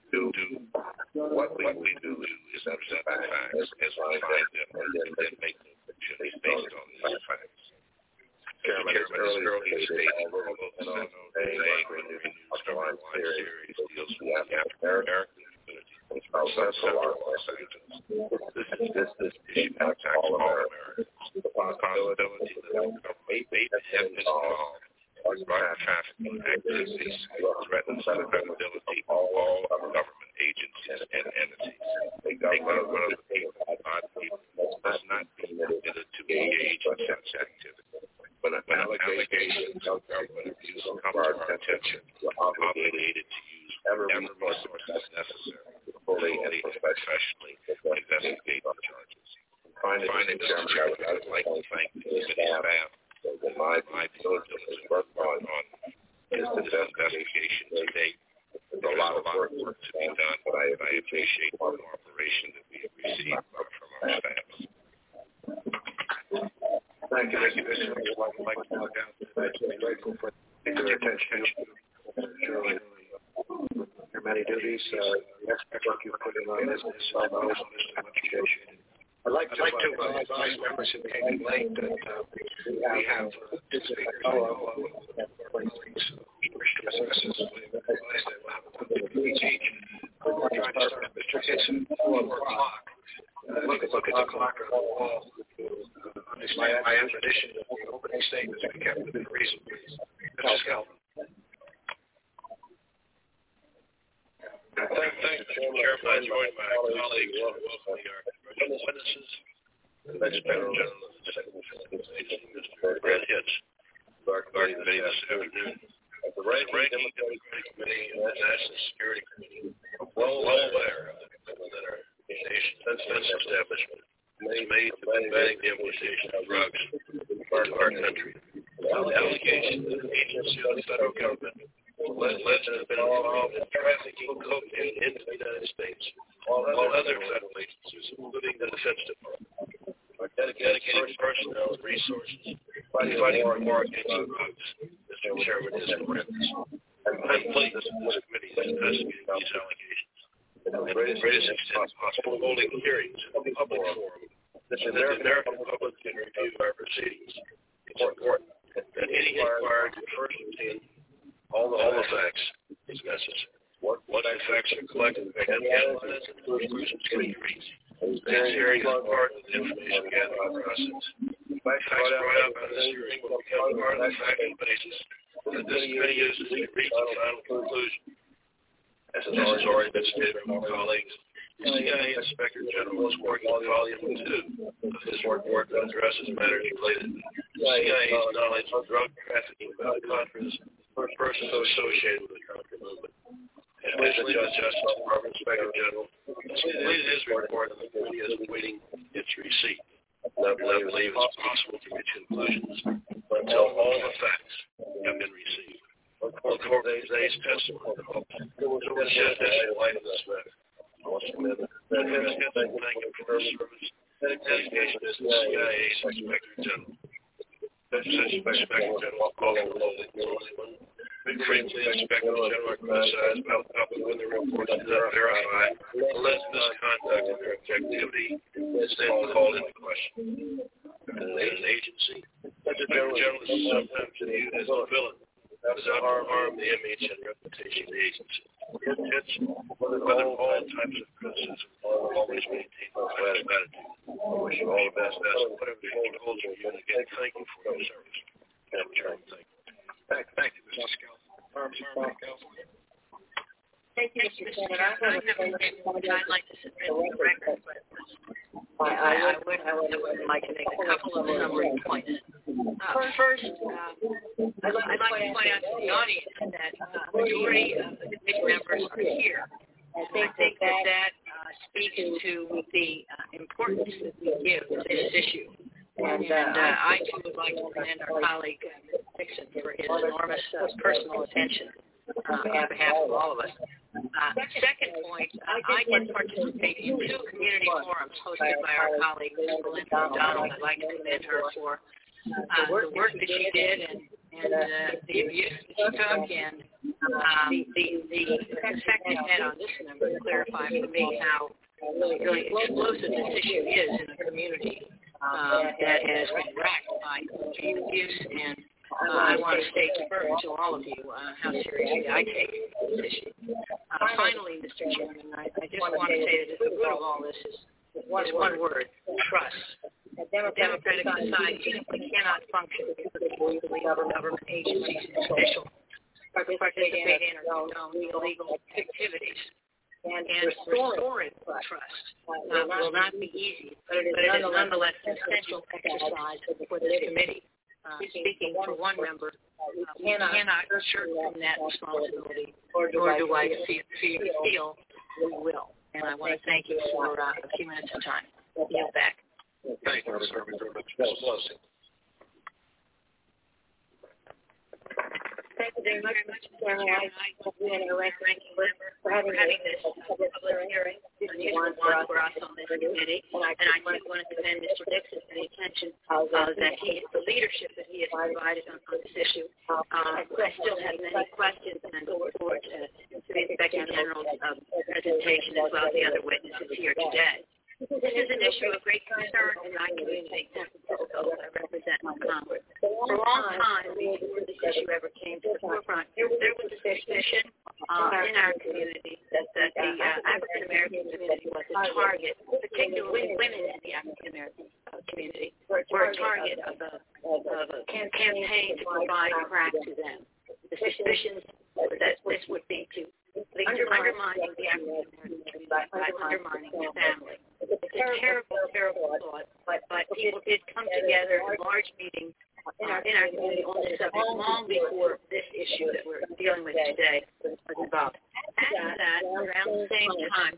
What we do is present facts as we find them and then make conclusions based on these facts. Chairman has earlier stated, although the San Jose Mercury News Dark Alliance series deals with the African-American community from Central Los Angeles, this issue impacts all Americans. The possibility that the government may have been involved in drug trafficking activities threatens the credibility of all government agencies and entities. A government of the people must not be permitted to engage in such activity. When allegations of government abuse come to our attention, we're obligated to use every resources necessary to fully and professionally investigate the charges. Finally, Mr. Chairman, I would like to thank the committee staff that my diligence work on this investigation to date. There's a lot of work to be done, but I appreciate appreciate the cooperation that we have received from our staffs. Thank you, Mr. I'd like to point out that I'm grateful for your attention. Surely, your many duties, the extra work you put in on this is so much appreciated. I'd like to advise members who came in late that we have two speakers who wish to address us. We advise that we'll have 1 minute each. We're trying to start Mr. Hitson at 4 o'clock. Look at the clock on the wall. Understand my admonition of the opening statements we kept within reason. Mr. Skelton. Thank you, Mr. Chairman. I join my colleagues in welcoming our original witnesses, the next panel gentleman of the Second Agency, Mr. Brad Hitz, our committee this afternoon. The ranking Democratic Committee and the National Security Committee are well aware of the commitment that our nation's defense establishment has made to combating the importation of drugs into our country. The allegation that an agency of the federal government alleged to have been involved in trafficking cocaine into the United States, while other federal agencies, including the Defense Department, are dedicating personnel and resources fighting war against drugs. Mr. Chairman is correct. I'm pleased that this committee is investigating these allegations and to the greatest extent possible holding hearings in a public forum so that the American public can review our proceedings. It's important that any inquiry to first obtain all the facts is necessary. Once the facts are collected and analyzed, and conclusions can be reached. This hearing is part of the information gathering process. Facts brought out by this hearing will become part of the factual basis that this committee uses to reach a final conclusion. As has already been stated by my colleagues, the CIA Inspector General is working on Volume 2 of his report that addresses matters related to the CIA's knowledge of drug trafficking by the Contras or persons associated with the Contra movement. Additionally, the Justice Department Inspector General has completed his report and the committee is awaiting its receipt. I believe it's possible to reach conclusions until all the facts have been received. Look forward to today's testimony. There was additional light in this matter. I want to commend Thank you for his service and dedication as the CIA's Inspector General. Inspector General called for the only one. Frequently, Inspector General are criticized by the public when the reports do not verify alleged misconduct in their activity is then called into question. As an agency, Inspector General is sometimes viewed as a villain, does not harm the image and reputation of the agency. It's whether all types of criticism always maintain a positive attitude. I wish you all the best. Whatever the future holds for you, and again, thank you for your service. Madam Chairman, thank you. Thank you, Mr. Skelton. Thank you, Mr. Senator. I have a statement I'd like to submit to the record, but I would like to make a couple of summary points. First, I'd like to point out to the audience that the majority of the committee members are here. I think that speaks to the importance that we give to this issue. And I, too, would like to commend our colleague, Mr. Dixon, for his enormous personal attention on behalf of all of us. Second point, I did participate in 2 community forums hosted by our colleague, Ms. Belinda McDonald. I'd like to commend her for the work that she did and the abuse that she took and the effect it had on this member to clarify for me how really explosive this issue is in the community that has been racked by abuse, and I want to state firm to all of you how seriously I take this issue. Finally, Mr. Chairman, I just want to say that the root of all this is one word: trust. A democratic society simply cannot function because government agencies and officials participate in or condone illegal activities. And restoring trust will not be easy, but it is nonetheless an essential exercise for this committee. Speaking for one member, we cannot shirk from that responsibility, nor do I feel we will. And I want to thank you for a few minutes of time. We'll be back. Thank you, Mr. very much. Ms. Pelosi. Thank very much, Mr. Chairman. I thank you and our ranking member for having this public hearing. Unusual one for us on this committee. And I just want to commend Mr. Dixon for the attention the leadership that he has provided on this issue. I still have many questions, and I look forward to the Inspector General's presentation as well as the other witnesses here today. This is an issue of great concern in my community, San Francisco, that I represent in Congress. For a long time, before this issue ever came to the forefront, there was a suspicion in our community that the African-American community was a target, particularly women in the African-American community, were a target of a campaign to provide crack to them. The suspicions that this would be to undermining the African-American community by undermining the family. It's a terrible, terrible thought, but people did come together in large meetings in our community on this subject long before this issue that we're dealing with today was involved. After that, around the same time,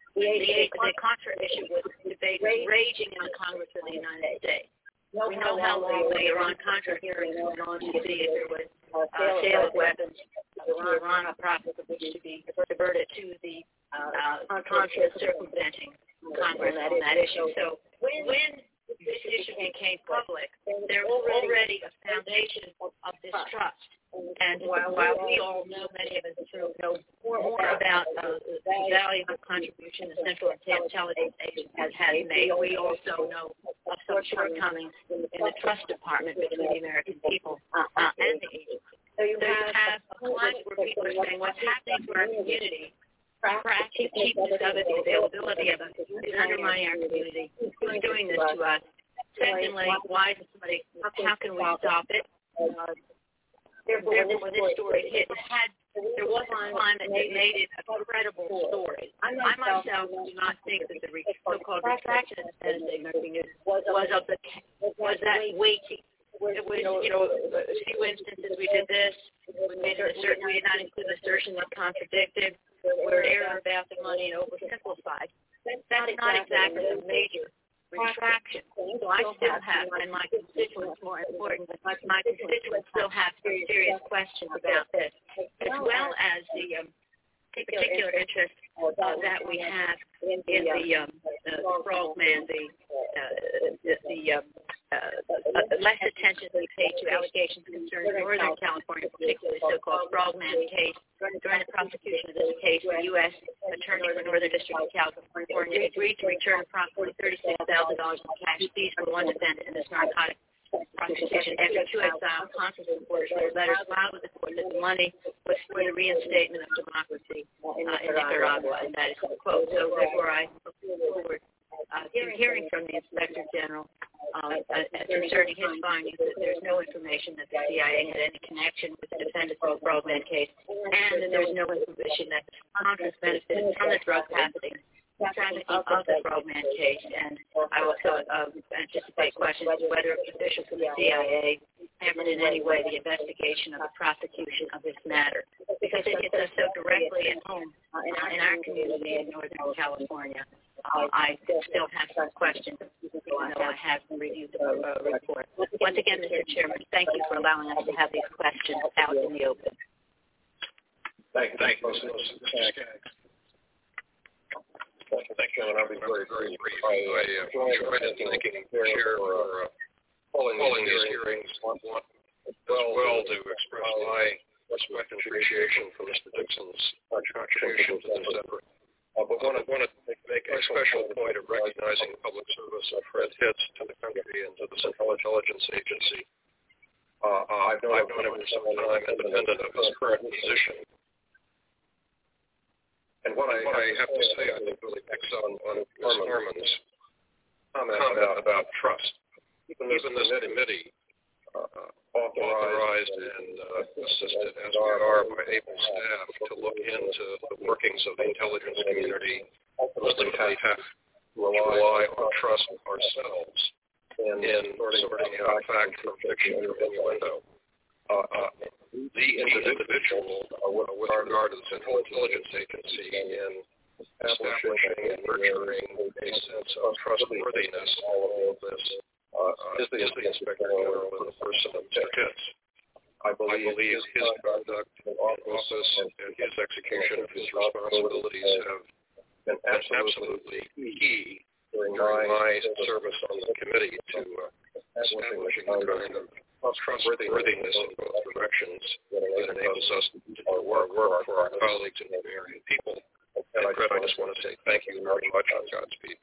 the Contra issue was raging in the Congress of the United States. We know how long the Iran-Contra hearings went on to see if there was sale of weapons, the Iran profits of which to be diverted to the Contra circumventing Congress on that issue. So when this issue became public, there was already a foundation of distrust. And while we all know, many of us know more about the valuable contribution the Central Intelligence Agency has made, we also know of some shortcomings in the trust department between the American people and the agency. So you have a climate where people are saying what's happening to our community, crack, the cheapness of it, the availability of it, is undermining our community. Who's doing this to us? Secondly, why is somebody, how can we stop it? Therefore, when this story hit, there was a time that they made it a credible story. I myself do not think that the so-called retraction of the sentencing was that weighty. It was, a few instances we did this. We made an assertion. We did not include an assertion that contradicted. We're error about the money and oversimplified. That's not exactly a major retraction. So I still have, and my constituents, more important, my constituents still have some serious questions about this, as well as the particular interest that we have in the frogman, less attention we pay to allegations concerning Northern California, particularly the so-called frogman case. During the prosecution of this case, the U.S. Attorney for Northern District of California agreed to return approximately $36,000 in cash fees for one defendant in this narcotic prosecution after two exile conference reporters wrote letters filed with the court that the money was for the reinstatement of democracy in Nicaragua, and that is a quote. So therefore, I look forward to hearing from the Inspector General concerning his findings that there's no information that the CIA had any connection with the defendants in the Frogman case, and that there's no information that Congress benefited from the drug trafficking of the Frogman case. And I also anticipate questions whether officials of the CIA hammered in any way the investigation of the prosecution of this matter, because it hits us so directly at home in our community in Northern California. I still have some questions, even though I have reviewed the report. Once again, Mr. Chairman, thank you for allowing us to have these questions out in the open. Thank you, Mr. Skaggs. Thank you, and I'll be very, very brief. I joined in thanking the chair for holding these hearings as well to express my respect and appreciation for Mr. Dixon's contribution to this effort. But I want to make a special point of recognizing the public service of Fred Hitz to the country and to the Central Intelligence Agency. I've known him for some time, independent of his current position. And what I have to say, I think, really picks up on Ms. Norman's comment about trust. Even this committee, authorized and assisted, as we are, by able staff to look into the workings of the intelligence community, ultimately have to rely on trust ourselves in sorting out fact from fiction from innuendo. The individual, with regard to the Central Intelligence Agency, in establishing and nurturing a sense of trustworthiness, all of this, is the Inspector General in the person of Mr. Hitz. I believe his conduct in office and his execution of his responsibilities have been absolutely key during my service on the committee to establishing the kind of trustworthiness in both directions that enables us to do our work for our colleagues and the American people. And Fred, I just want to say thank you very much and Godspeed.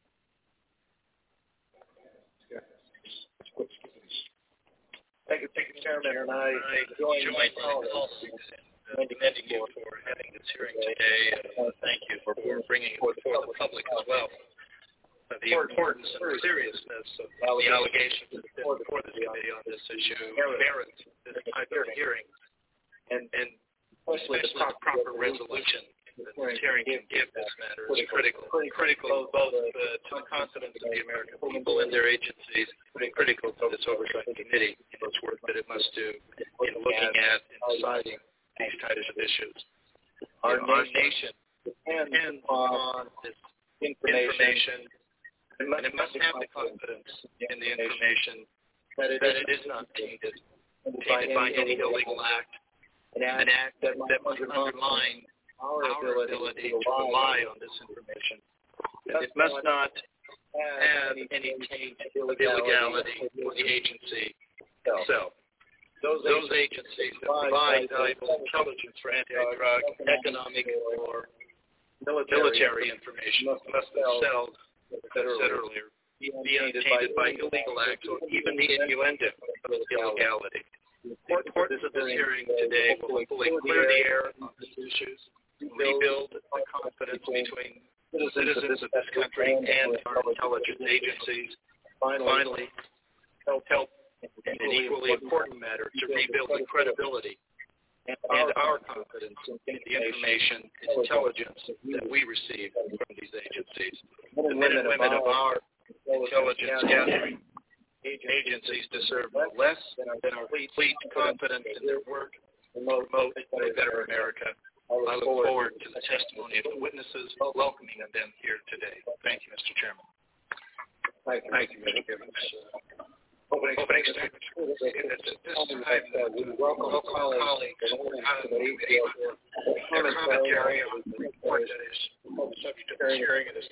Thank you, Chairman, and I join my colleagues in commending you for having this hearing today, and thank you for bringing it before the public as well. The importance and the seriousness of the allegations that have been before this committee on this issue merit this type of hearing, and especially the proper resolution that this hearing can give this matter is critical both to the confidence of the American people and their agencies, and critical to this oversight committee in its work that it must do in looking at and deciding these types of issues. Our nation depends on this information, and it must have the confidence in the information that it is not tainted by any illegal act, an act that must undermine our ability to rely on this information. It must not have any taint of illegality for the agency itself. Those agencies that provide valuable intelligence for anti-drug, economic, or military information must themselves, as I said earlier, be untainted by illegal acts or even the innuendo of illegality. The importance of this hearing today will hopefully clear the air on these issues, rebuild the confidence between the citizens of this country and our intelligence agencies. Finally, help in an equally important matter to rebuild the credibility and our confidence in the information and intelligence that we receive from these agencies. The men and women of our intelligence gathering agencies deserve no less than our complete confidence in their work to promote a better America. I look forward to the testimony of the witnesses, welcoming them here today. Thank you, Mr. Chairman. Thank you, Mr. Gibbons. Opening statement. This time, we welcome colleagues for their commentary on the report that is subject to this hearing and is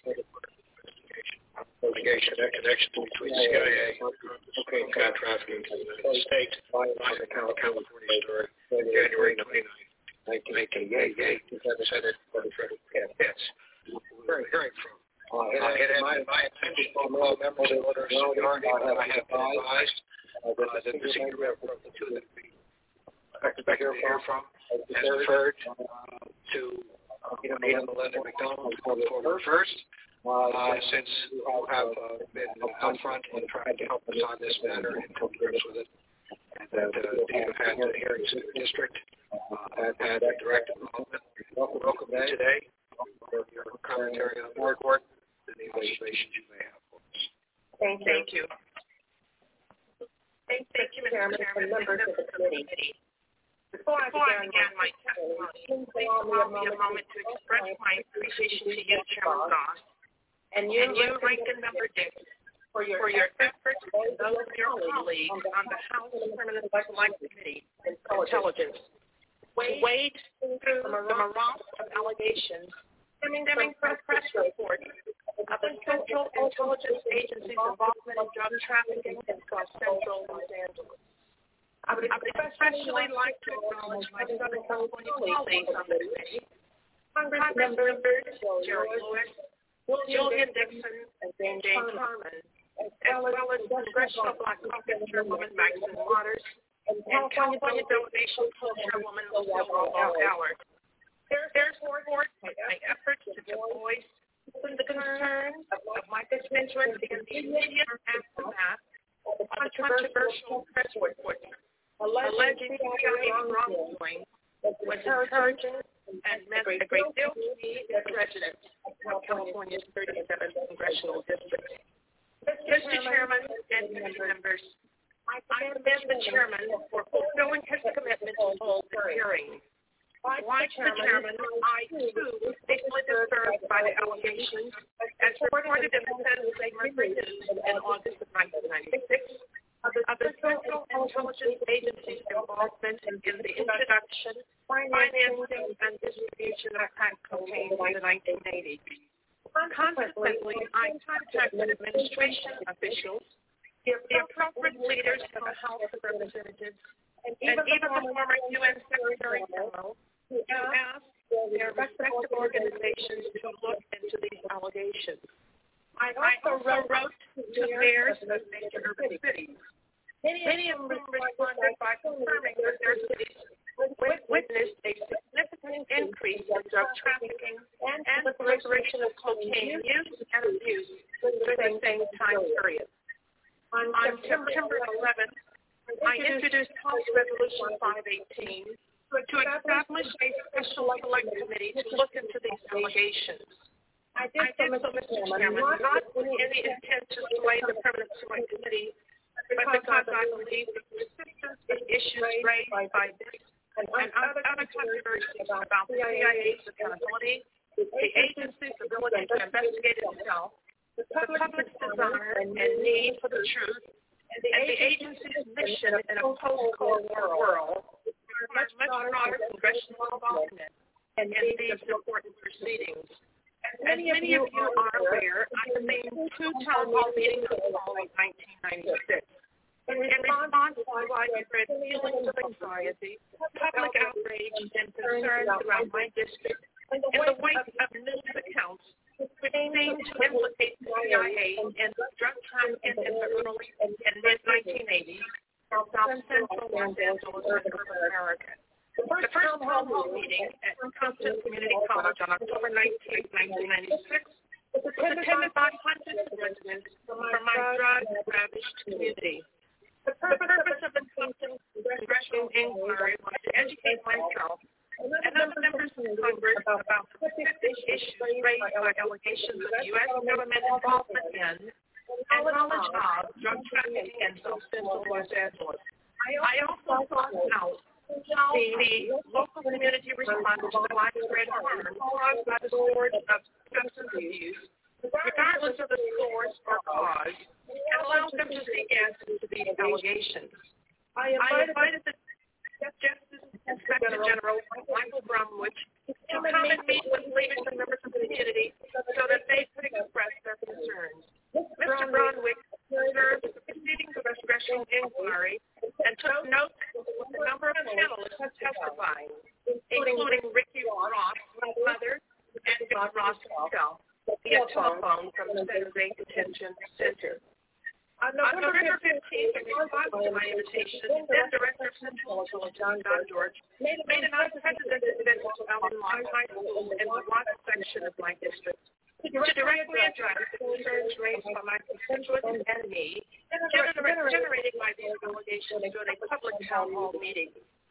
investigation and connections between CIA and cocaine trafficking to the state by the California story, January 29th. 1988, Senate Yes. We're hearing from. It has been my attention to all members of order seniority that I have been advised that the senior member of the two that we expect to hear from has referred to Anita Melinda McDonald for first, since you have been out front and trying to help us on this matter and come to grips with it. And that you've had hearings in the district, have had direct involvement. Welcome today for your commentary on the report and the observations you may have for us. Thank you. Thank you, Mr. Chairman, and members of the committee. Before I began my testimony, please allow me a moment to express my appreciation to you, Chairman Goss, and you, Ranking Member Dick, for your efforts and those of your colleagues on the House Permanent Select Committee on Intelligence to wade through the morass of allegations stemming from press reports of the Central Intelligence Agency's involvement in drug trafficking in South Central Los Angeles. I would especially like to acknowledge my Southern California colleagues on the committee, Congress members Jerry Lewis, Julian Dixon, and James Harmon, as well as Congressional Black Caucus Chairwoman Maxine Waters and California Delegation Chairwoman Lucille Howard. Their support my efforts to voice the concerns of my constituents in the immediate aftermath of the controversial press report alleging CIA wrongdoing was encouraging and meant a great deal to me as resident of California's 37th Congressional District. Mr. Chairman and committee members, I commend the Chairman for fulfilling his commitment to hold the hearing. Like the Chairman, I, too, was deeply disturbed by the allegations as reported in the Senate News in August of 1996 of the the Central Intelligence Agency's involvement in the introduction, financing, and distribution of crack cocaine in the 1980s. Consequently, I contacted administration officials, the appropriate leaders of the House of Representatives, and even the former UN Secretary General, to ask their respective organizations to look into these allegations. I also wrote to mayors of major urban cities. Many of them responded by confirming that their cities witnessed a significant increase in drug trafficking and the proliferation of cocaine use and abuse during the same time period. On September 11th, I introduced House Resolution 518 to establish a special select committee to look into these allegations. I did so, Mr. Chairman, not with any intent to sway the permanent select committee, but because I believe the persistence of issues raised by this and other controversies about the CIA's accountability, the agency's ability to investigate itself, the public's desire and need for the truth, and the agency's mission in a post-Cold War world requires much broader congressional involvement in these important proceedings. As many of you are aware, I convened 2 town hall meetings in the fall of 1996. In response to widespread feelings of anxiety, public outrage, and concerns around my district, in the wake of news accounts which seemed to implicate the CIA in drug trafficking in the early and mid-1980s, South Central Los Angeles and urban America. The first town hall meeting at Compton Community College on October 19, 1996 was attended by hundreds of residents from my drug-ravaged community. The purpose of the Compton Congressional Inquiry was to educate myself and other members of Congress about specific issues raised by allegations of U.S. government involvement in and knowledge of drug trafficking in South Central Los Angeles. I also sought out how the local community responded to the widespread harm caused by the scourge of substance abuse, regardless of the source or cause, and allowed them to seek answers to these allegations. I invited the Justice Inspector General Michael Bromwich to come and meet with leaders and members of the community so that they could express their concerns. Mr. Bromwich observed the proceedings of the Congressional Inquiry and took note of the number of panelists testifying, including Ricky Ross, my mother, and John Ross himself, via telephone from the San Jose Detention Center. On November 15th, in response to my invitation, then Director of Central Intelligence, John George, made an unprecedented visit to Allen Lodge High School in the Watts section of my district to directly address the concerns raised by my constituents and me, generated by these allegations during a public town hall meeting.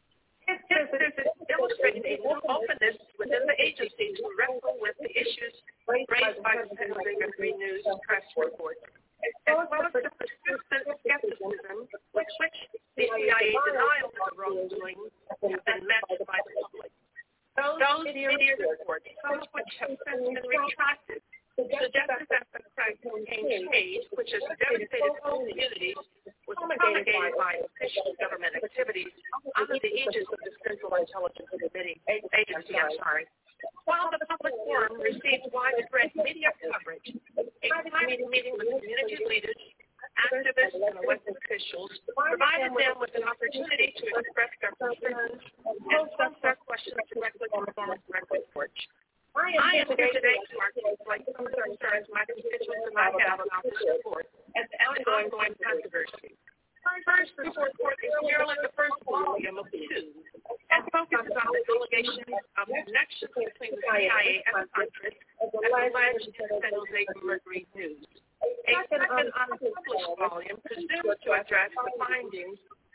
His visit illustrated a new openness within the agency to wrestle with the issues raised by the San Jose Mercury News press report, as well as the persistent skepticism with which the CIA denial of wrongdoing have been met by the public. Those media reports, some of which have since been retracted, suggested that the crack cocaine trade, which has devastated whole communities, was promulgated by official government activities under the aegis of the Central Intelligence Agency. While the public forum received widespread media coverage, a private meeting with community leaders, activists, and elected officials provided them with an opportunity to express their concerns and pose their questions directly on the former record porch. I am here today to articulate some of the concerns my constituents and I have about this report and the ongoing controversy. First, this report is merely the first volume of 2 and focuses on the allegations of connections between the CIA and the Contras as alleged in the San Jose Mercury News. A second unpublished volume presumes to address the findings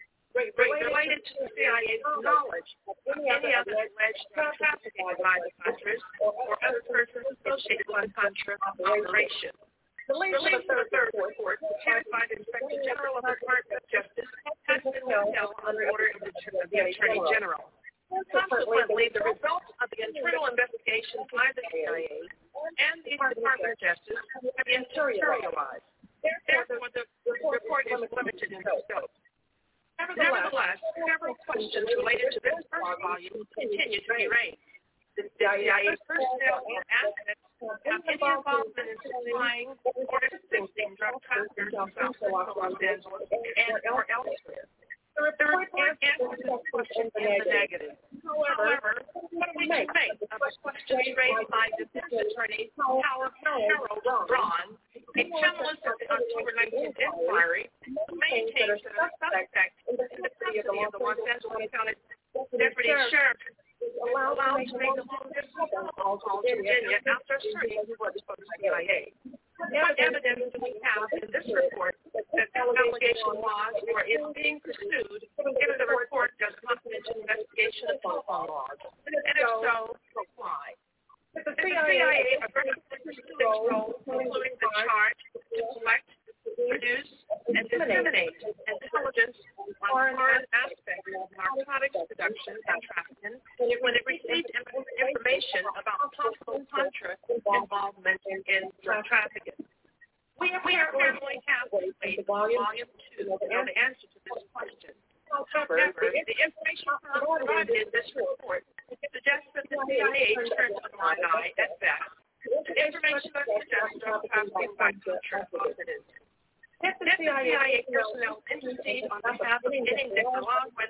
related to the CIA's knowledge of any other alleged trafficking by the Contras or other persons associated with the Contra operation. The release of the third report, prepared by the Inspector General of the Department of Justice, has been withheld on order of the Attorney General. Consequently, the results of the internal investigations by the CIA and the Department of Justice have been materialized. Therefore, the report is limited in scope. several questions related to this first volume continue to be raised. The CIA personnel and assets have any involvement in supplying or assisting drug traffickers in South Central Los Angeles and or elsewhere. The report answers this question in the negative. However, what do we make of the questions raised by defense attorney Harold Braun, a journalist of the October 19th inquiry, who maintains that a suspect in the custody of the Los Angeles County Deputy Sheriff is allowed to make the longest call to Virginia after searching for the CIA. What evidence do we have in this report that this allegation was or is being pursued if the report does not mention investigation of telephone logs? And if so, why? The CIA aggressively pursued its role, including the charge to collect, produce, and disseminate intelligence on foreign aspects of narcotics production and trafficking when it received information about possible Contra involvement in drug trafficking. We are currently halfway through Volume 2 to know the answer to this question. However, the information provided in this report suggests that the CIA turned a blind eye at best to information that suggests drug trafficking by Contra operatives. If the CIA personnel intercede on behalf of any Nicaraguan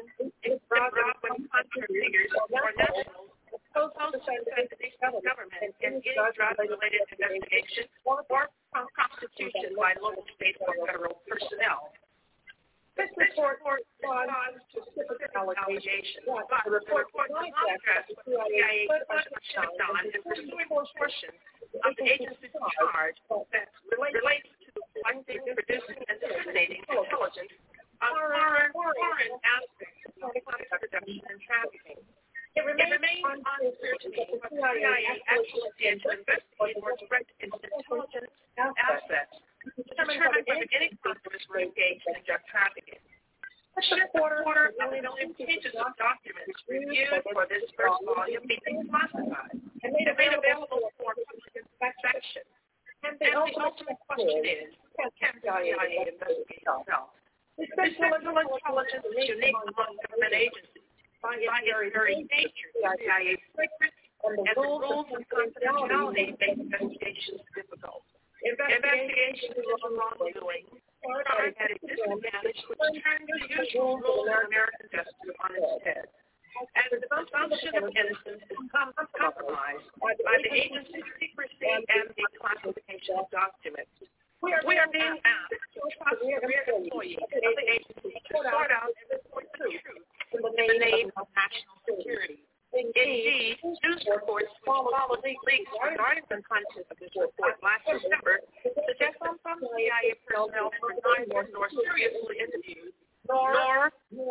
Contra figures or nationals opposed to the government in any drug-related investigation or prosecution by local, state, or federal personnel. This report responds to specific allegations, but the report does not address what the CIA could have done in pursuing portions of the agency's charge that relates to collecting, producing, and disseminating intelligence on foreign aspects of narcotics production and trafficking. It remains unclear to me what the CIA actually did to investigate or direct its intelligence assets to determine whether any customers were engaged in drug trafficking. This quarter, million pages of documents reviewed for this first volume be declassified and made available for public inspection. And the ultimate question is, can the CIA investigate itself? This special intelligence is unique among government agencies. By its very nature, the CIA's secrets and the rules of confidentiality make investigations difficult. Investigations into wrongdoing are at a disadvantage, which turns the usual rules of American justice on its head. As the presumption of innocence is compromised by the agency's secrecy and the classification of documents, we are being asked to trust career employees of the agency to sort out and report the truth in the name of national security. Indeed, news reports which followed leaks regarding the content of this report last December suggest that some CIA personnel were neither nor seriously interviewed, nor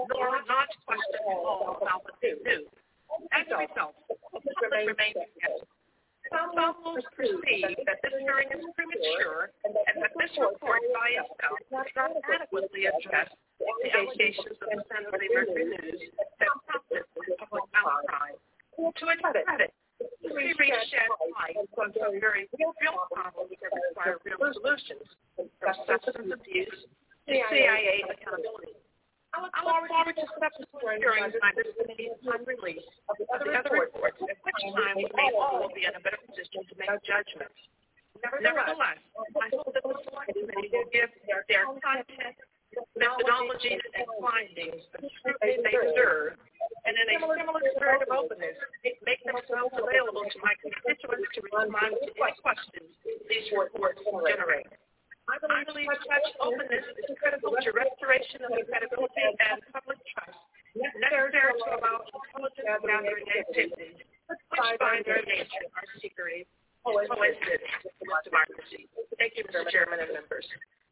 not questioned at all about what they knew. As a result, the public remains guessing. Some will perceive that this hearing is premature and that this report by itself does not adequately address the allegations of the San Jose Mercury News that prompted the public outcry. To its credit, the series shed light on some very real problems that require real solutions, from substance abuse to CIA accountability. I look forward to subsequent hearings by this committee upon release of the other reports, at which time we may all be in a better position to make judgments. Nevertheless, I hope that the select committee will give their content, methodologies, and findings the scrutiny they deserve, and in a similar spirit of openness, make themselves available to my constituents to respond to any questions these reports generate. I believe such openness is critical to restoration of the credibility and public trust necessary to allow intelligence gathering activities, which by their nature are secretive, coexist with democracy. Thank you, Mr. Chairman and members.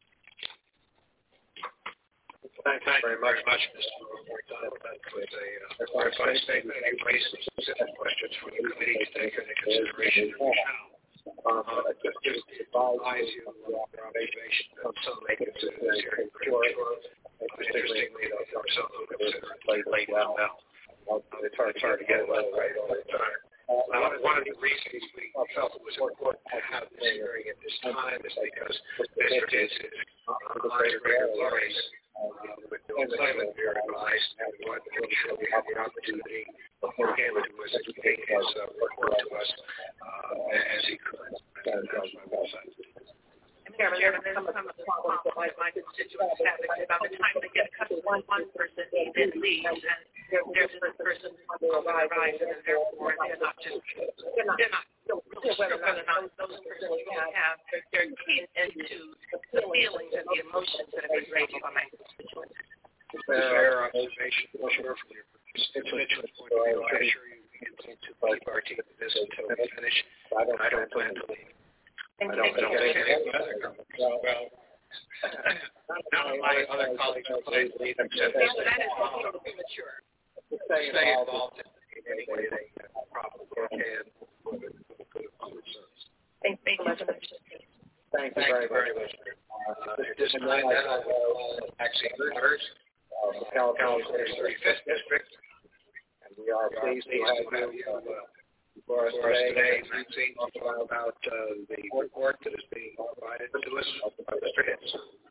Thank you very much, Mr. McDonald. That was a clarified statement. You raised some specific questions for the committee to take into consideration now. Just to advise you of your observation that some may consider this hearing premature. Interestingly, there are some who consider it late now. It's hard to get it right all the time. One of the reasons we felt it was important to have this hearing at this time is because Mr. Diz is on the regular race with employment we are advised that we want to make sure we have the opportunity for him to make his report to us as he could. That's my website. Chairman, there's some of the problems that my constituents have about the time they get cut to one person, he then leaves, and there's this person on the rise, and therefore they're not really sure whether or not those persons really have their teeth into the feelings and the emotions that have been raised by my constituents. Fair observation, sure, from your constituents' point of view. I assure you we continue to keep our teeth in this until we finish. I don't plan to leave. I don't think any other companies. Well, none of my other colleagues are planning to leave except me. That is also premature. Stay involved in any way they probably can for the good of public service. Thank you very much. Thank you very much. At this time, then I will Maxine Rutgers, California's 35th District. And we are pleased to have you for us today, Maxine, to talk about the report that is being provided to us by Mr. Hitz.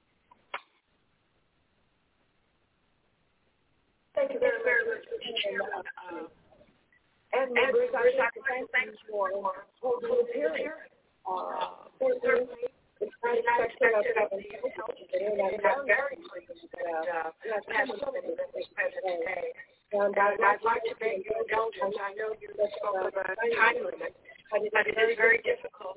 Thank you very much, Mr. Chairman. And members, I would like to thank you for holding this hearing. Certainly, it's unexpected of the intelligence, and I'm very pleased that we have so many members present today. And I'd like to beg your indulgence. I know you spoke of a time limit, but it is very difficult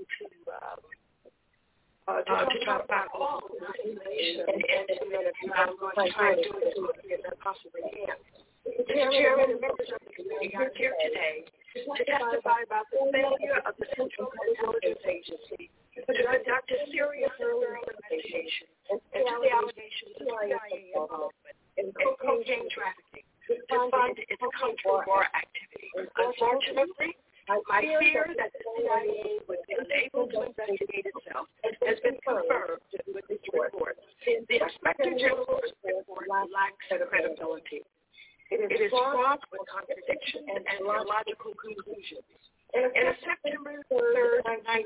to talk about all of this information in 2 minutes. I'm going to try to do it as quickly as I possibly can. Mr. Chairman and members of the committee are here today to testify about the failure of the Central Intelligence Agency to conduct a serious and thorough investigation into the allegations of CIA involvement in cocaine trafficking to find its contra-war activity. Unfortunately, my fear that the CIA would be unable to investigate itself has been confirmed with this report. The Inspector General's report lacks credibility. It is fraught with contradiction and illogical conclusions. In a September 3rd,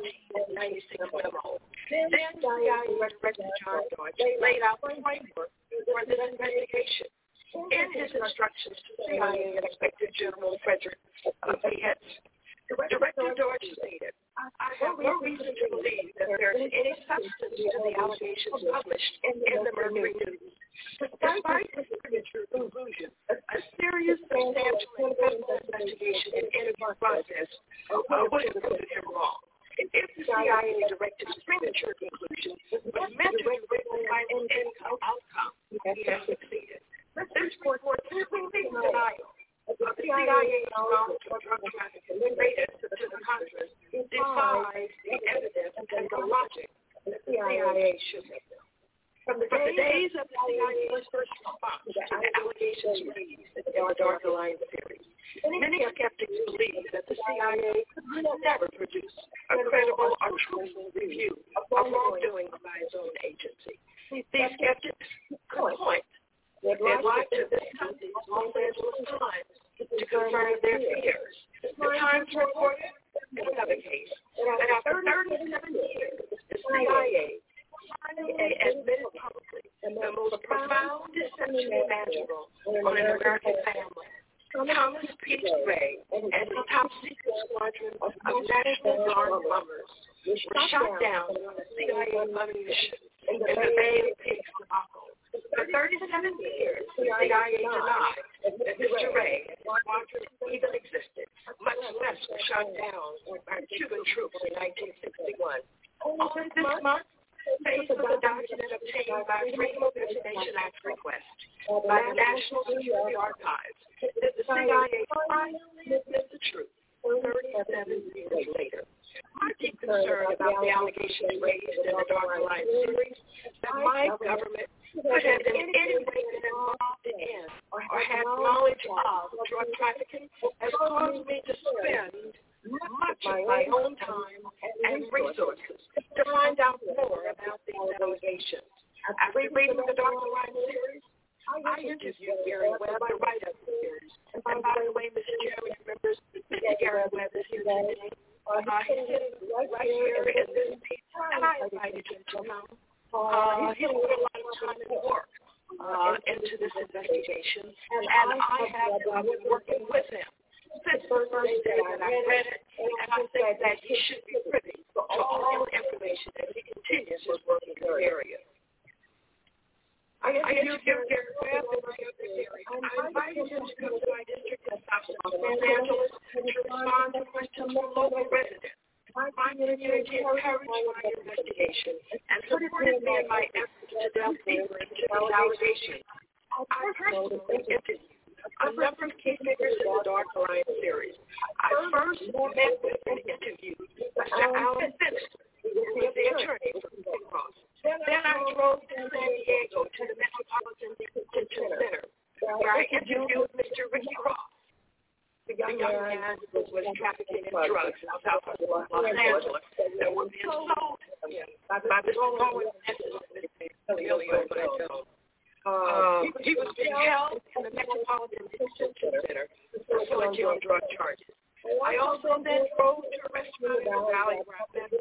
1996 memo, then CIA Director John Deutsch laid out the framework for this investigation. In his instructions to CIA Inspector General Frederick V. Hitz, Director Deutsch stated, I have no reason to believe that there is any substance to the allegations published in the Mercury News. Despite this premature conclusion, a serious, substantial investigation and interview process would have proved him wrong. If the CIA Director's premature conclusion was meant to bring the final outcome, he has succeeded. This report completely denial of the CIA's knowledge of drug trafficking related to the Contras defies the evidence and the logic that the CIA should have known. From the days of the CIA's first response to the allegations raised in the Dark Alliance series, many skeptics believe that the CIA could never produce a credible or truthful review of wrongdoing by its own agency. These skeptics could point their light to this company's Los Angeles Times to confirm their fears. The Times reported in another case that after 37 years, the CIA admitted publicly the most profound deception imaginable on an American family. Thomas P. Gray and the top secret squadron of National Guard bombers were shot down on a CIA mission in the Bay of Pigs debacle. For 37 years, the CIA denied that Mr. Ray and his squadron even existed, much less were shot down by Cuban troops in 1961. Only this month, based on the document obtained by Freedom of Information Act request by the National Security Archives, that the CIA finally admits the truth 37 years later. My deep concern about the allegations raised in the Dark Alliance series that my government could have in any way been involved in or had knowledge of drug trafficking has caused me to spend much of my own time and resources to find out more about these allegations. After reading the Dark Alliance series, I interviewed Gary Webb, the writer of the series. And by the way, Mr. Chairman, members, Mr. Gary Webb is here today. He's sitting right here in this seat, and I invited him to come. He's put a lot of time and work into this investigation, and I have been working with him since the first day that I read it, and I think that he should be privy to all information as he continues his work in this area. I interviewed Derek Webb in my other area. I invited him to come to my district in South Los Angeles to respond to questions from local residents. My community encouraged my investigation and supported me in my efforts to delve deeper into these allegations. I personally interviewed a number of key figures in the Dark Alliance series. I first met with and interviewed Mr. Alan Finster, who is the attorney for Blue Cross. Then I drove to San Diego to the Metropolitan Detention Center, where I interviewed Mr. Ricky Ross, the young man who was trafficking in drugs in South Los Angeles that were being sold by Mr. Bowen and Mr. Emilio Blanco. He was being held in the Metropolitan Detention Center for guilty on drug charges. I also then drove to a restaurant in the Valley where I met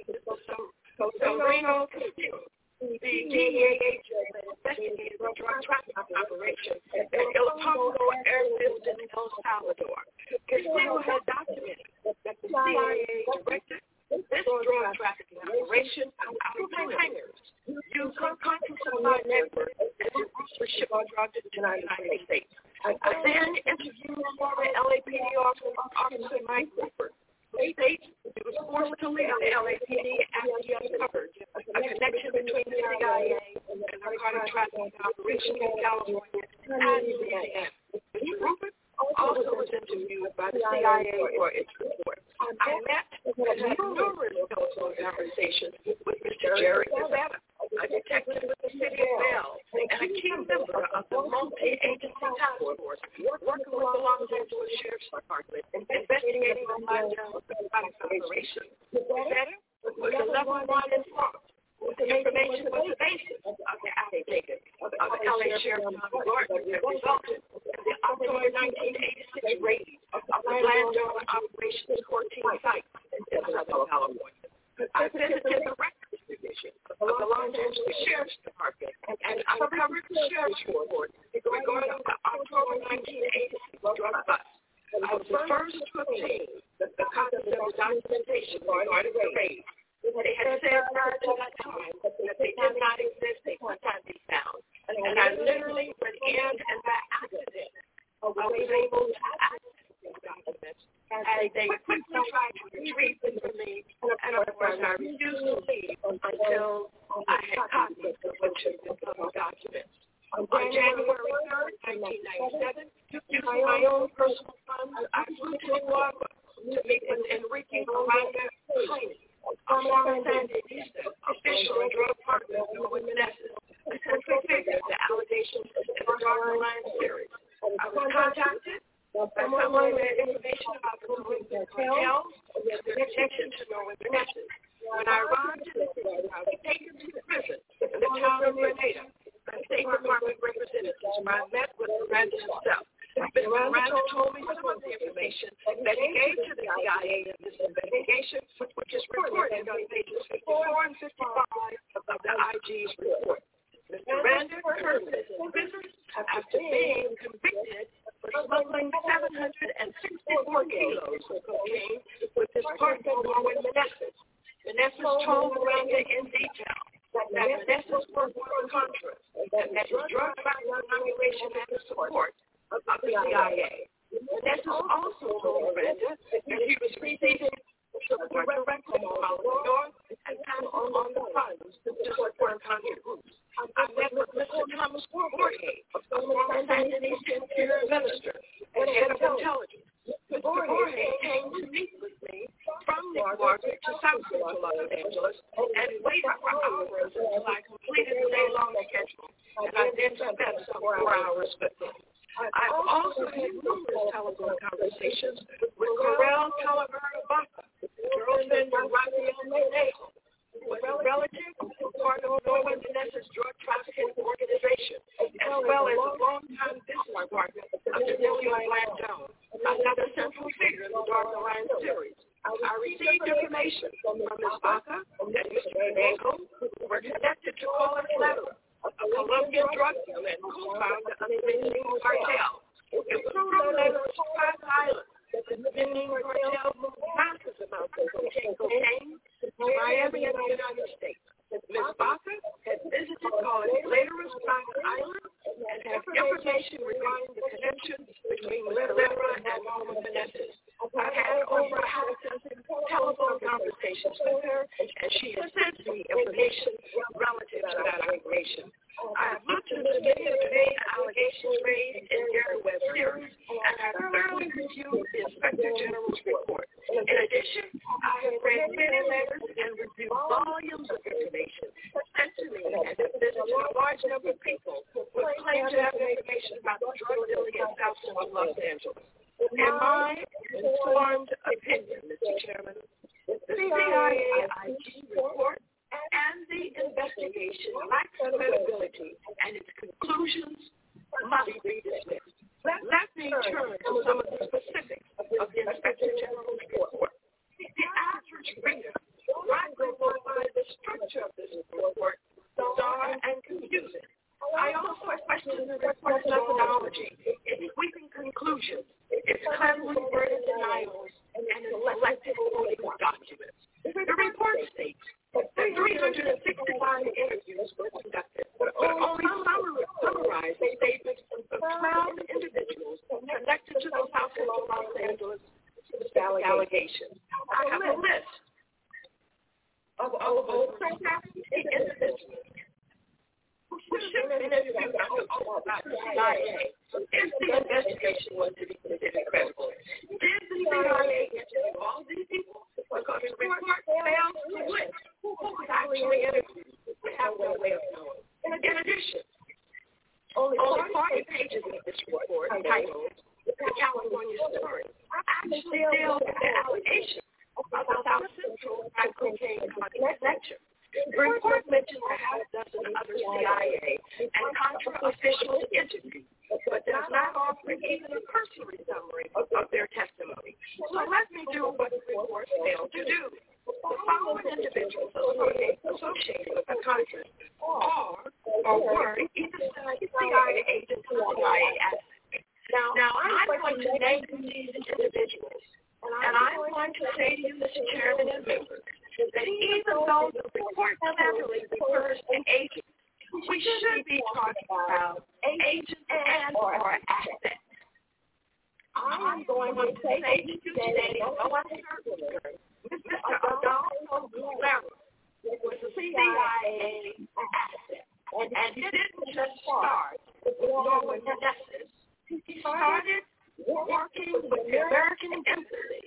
Mr. Sereno Castillo, the DEA agent that investigated the drug trafficking operation at El Paso Airfield in El Salvador. Castillo had documented that the CIA directed this drug trafficking operation out of hangars using country supply network as a route for shipping drugs to the United States. I then interviewed former LAPD officer Mike Cooper, who states he was forced to leave the LAPD after he uncovered a connection between the CIA and narcotic trafficking operation in California and Louisiana. Mr. Rupert also was interviewed by the CIA for its report. I met and had numerous telephone conversations with Mr. Jerry Gazetta, a detective with the city of Bell, and a key member of the multi-agency task force working with the Los Angeles Sheriff's Department investigating the Blacktown narcotics operation. Gazetta was a level 1 informant. The information was the basis of the affidavit of the LA Sheriff Tommy Gardner that resulted in the October 1986 raid of the Blacktown Operations 14 site in Southern California. I visited the records division of the Los Angeles Sheriff's Department and uncovered the sheriff's report regarding the October 1986 drug bust. I was the first to obtain the copies of the documentation regarding the raid. They had said prior to that time that they did not exist, they could not be found. And I literally went in and by accident I was able to access these documents as they quickly tried to retrieve them from me. And of course I refused to leave until I had copies of what should become documents. On January 3rd, 1997, using my own personal funds, I flew to Nicaragua to meet with Enrique Miranda Jaime, a former Sandinista official and drug partner of Norman Meneses, a central figure of the allegations in the Dark Alliance series. I was contacted by someone who had information about the Colombian cartels and their connection to Norman Meneses. When I arrived in the city, I was taken to the prison in the town of Grenada by State Department representatives where I met with Miranda himself. Mr. Miranda told me some of the information that he gave to the CIA in this investigation, which is reported on pages 54 and 55 of the IG's report. Mr. Miranda served as a prison after being convicted for smuggling 764 kilos of cocaine with his partner, Norman Meneses. Meneses told Miranda in detail that Meneses worked for Contras and that his drug trafficking operation had the support of the CIA. Meneses also told Miranda that he was receiving support directly from the North and passing on the funds to support Contra groups. I met with Mr. Thomas Borges, a former Sandinista interior minister and head of intelligence. Mr. Borges came to meet with me from Nicaragua to South Central Los Angeles and waited for hours until I completed the day-long schedule, and I then spent some 4 hours with him. I also had numerous telephone conversations with Corel Calavera Baca, girlfriend of Rafael Menejo, who was a relative and part of Norman Meneses' drug trafficking organization, as well as a longtime business partner of Emilio Blanco, another central figure in the Dark Alliance series. I received information from Ms. Baca and Mr. Menejo, who were connected to Carlos Lara, a Colombian drug dealer and co-founder of the Bending Cartel. It was through Leonard's Surprise Island that the Bending Cartel moved massive amounts of cocaine to Miami and the United States. Ms. Baca had visited Ladera's Private Island and had information regarding the connection between Ladera and Norma Menezes. I had over a half dozen telephone conversations with her, and she has sent me information relative to that operation. I have looked into many of the main allegations raised in Gary Webb's series, and I thoroughly reviewed the Inspector General's report. In addition, I have read many letters and reviewed volumes of information sent to me and have visited a large number of people who claim to have information about the drug dealing in South Central Los Angeles. In my informed opinion, Mr. Chairman, the CIA IG report and the investigation lacks credibility, and its conclusions must be dismissed. Let me turn to some of the specifics of the Inspector General's report. The average reader will find the structure of this report bizarre and confusing. I also question the report's methodology, its sweeping conclusions, its cleverly worded denials, and its selective quoting documents. The report states that 369 interviews were conducted, but only summarized statements of 12 individuals connected to the South Central Los Angeles allegations. I have a list of over 70 individuals who should have been interviewed under oath about the CIA if the investigation was to be considered credible. Did the CIA interview all these people? Because the report fails to list who was actually interviewed. We have no way of knowing. In addition, only 40 pages of this report, titled The California Story, actually deals with the allegation of the South Central crack cocaine connection. The report mentions a half dozen other CIA and Contra officials interviewed, but does not offer even a cursory summary of their testimony. So let me do what the report failed to do. The following individuals associated with the Contras are or were either CIA agents or CIA assets. Now I'm going to name these individuals, and I'm going to say to you, Mr. Chairman and members, that even though the report clearly refers to agents, we should be talking about agents and or assets. I'm going to say to you today, Mr. Adolfo Guerrero was a CIA asset, and he didn't just start with Norma Menezes. He started working with the American Embassy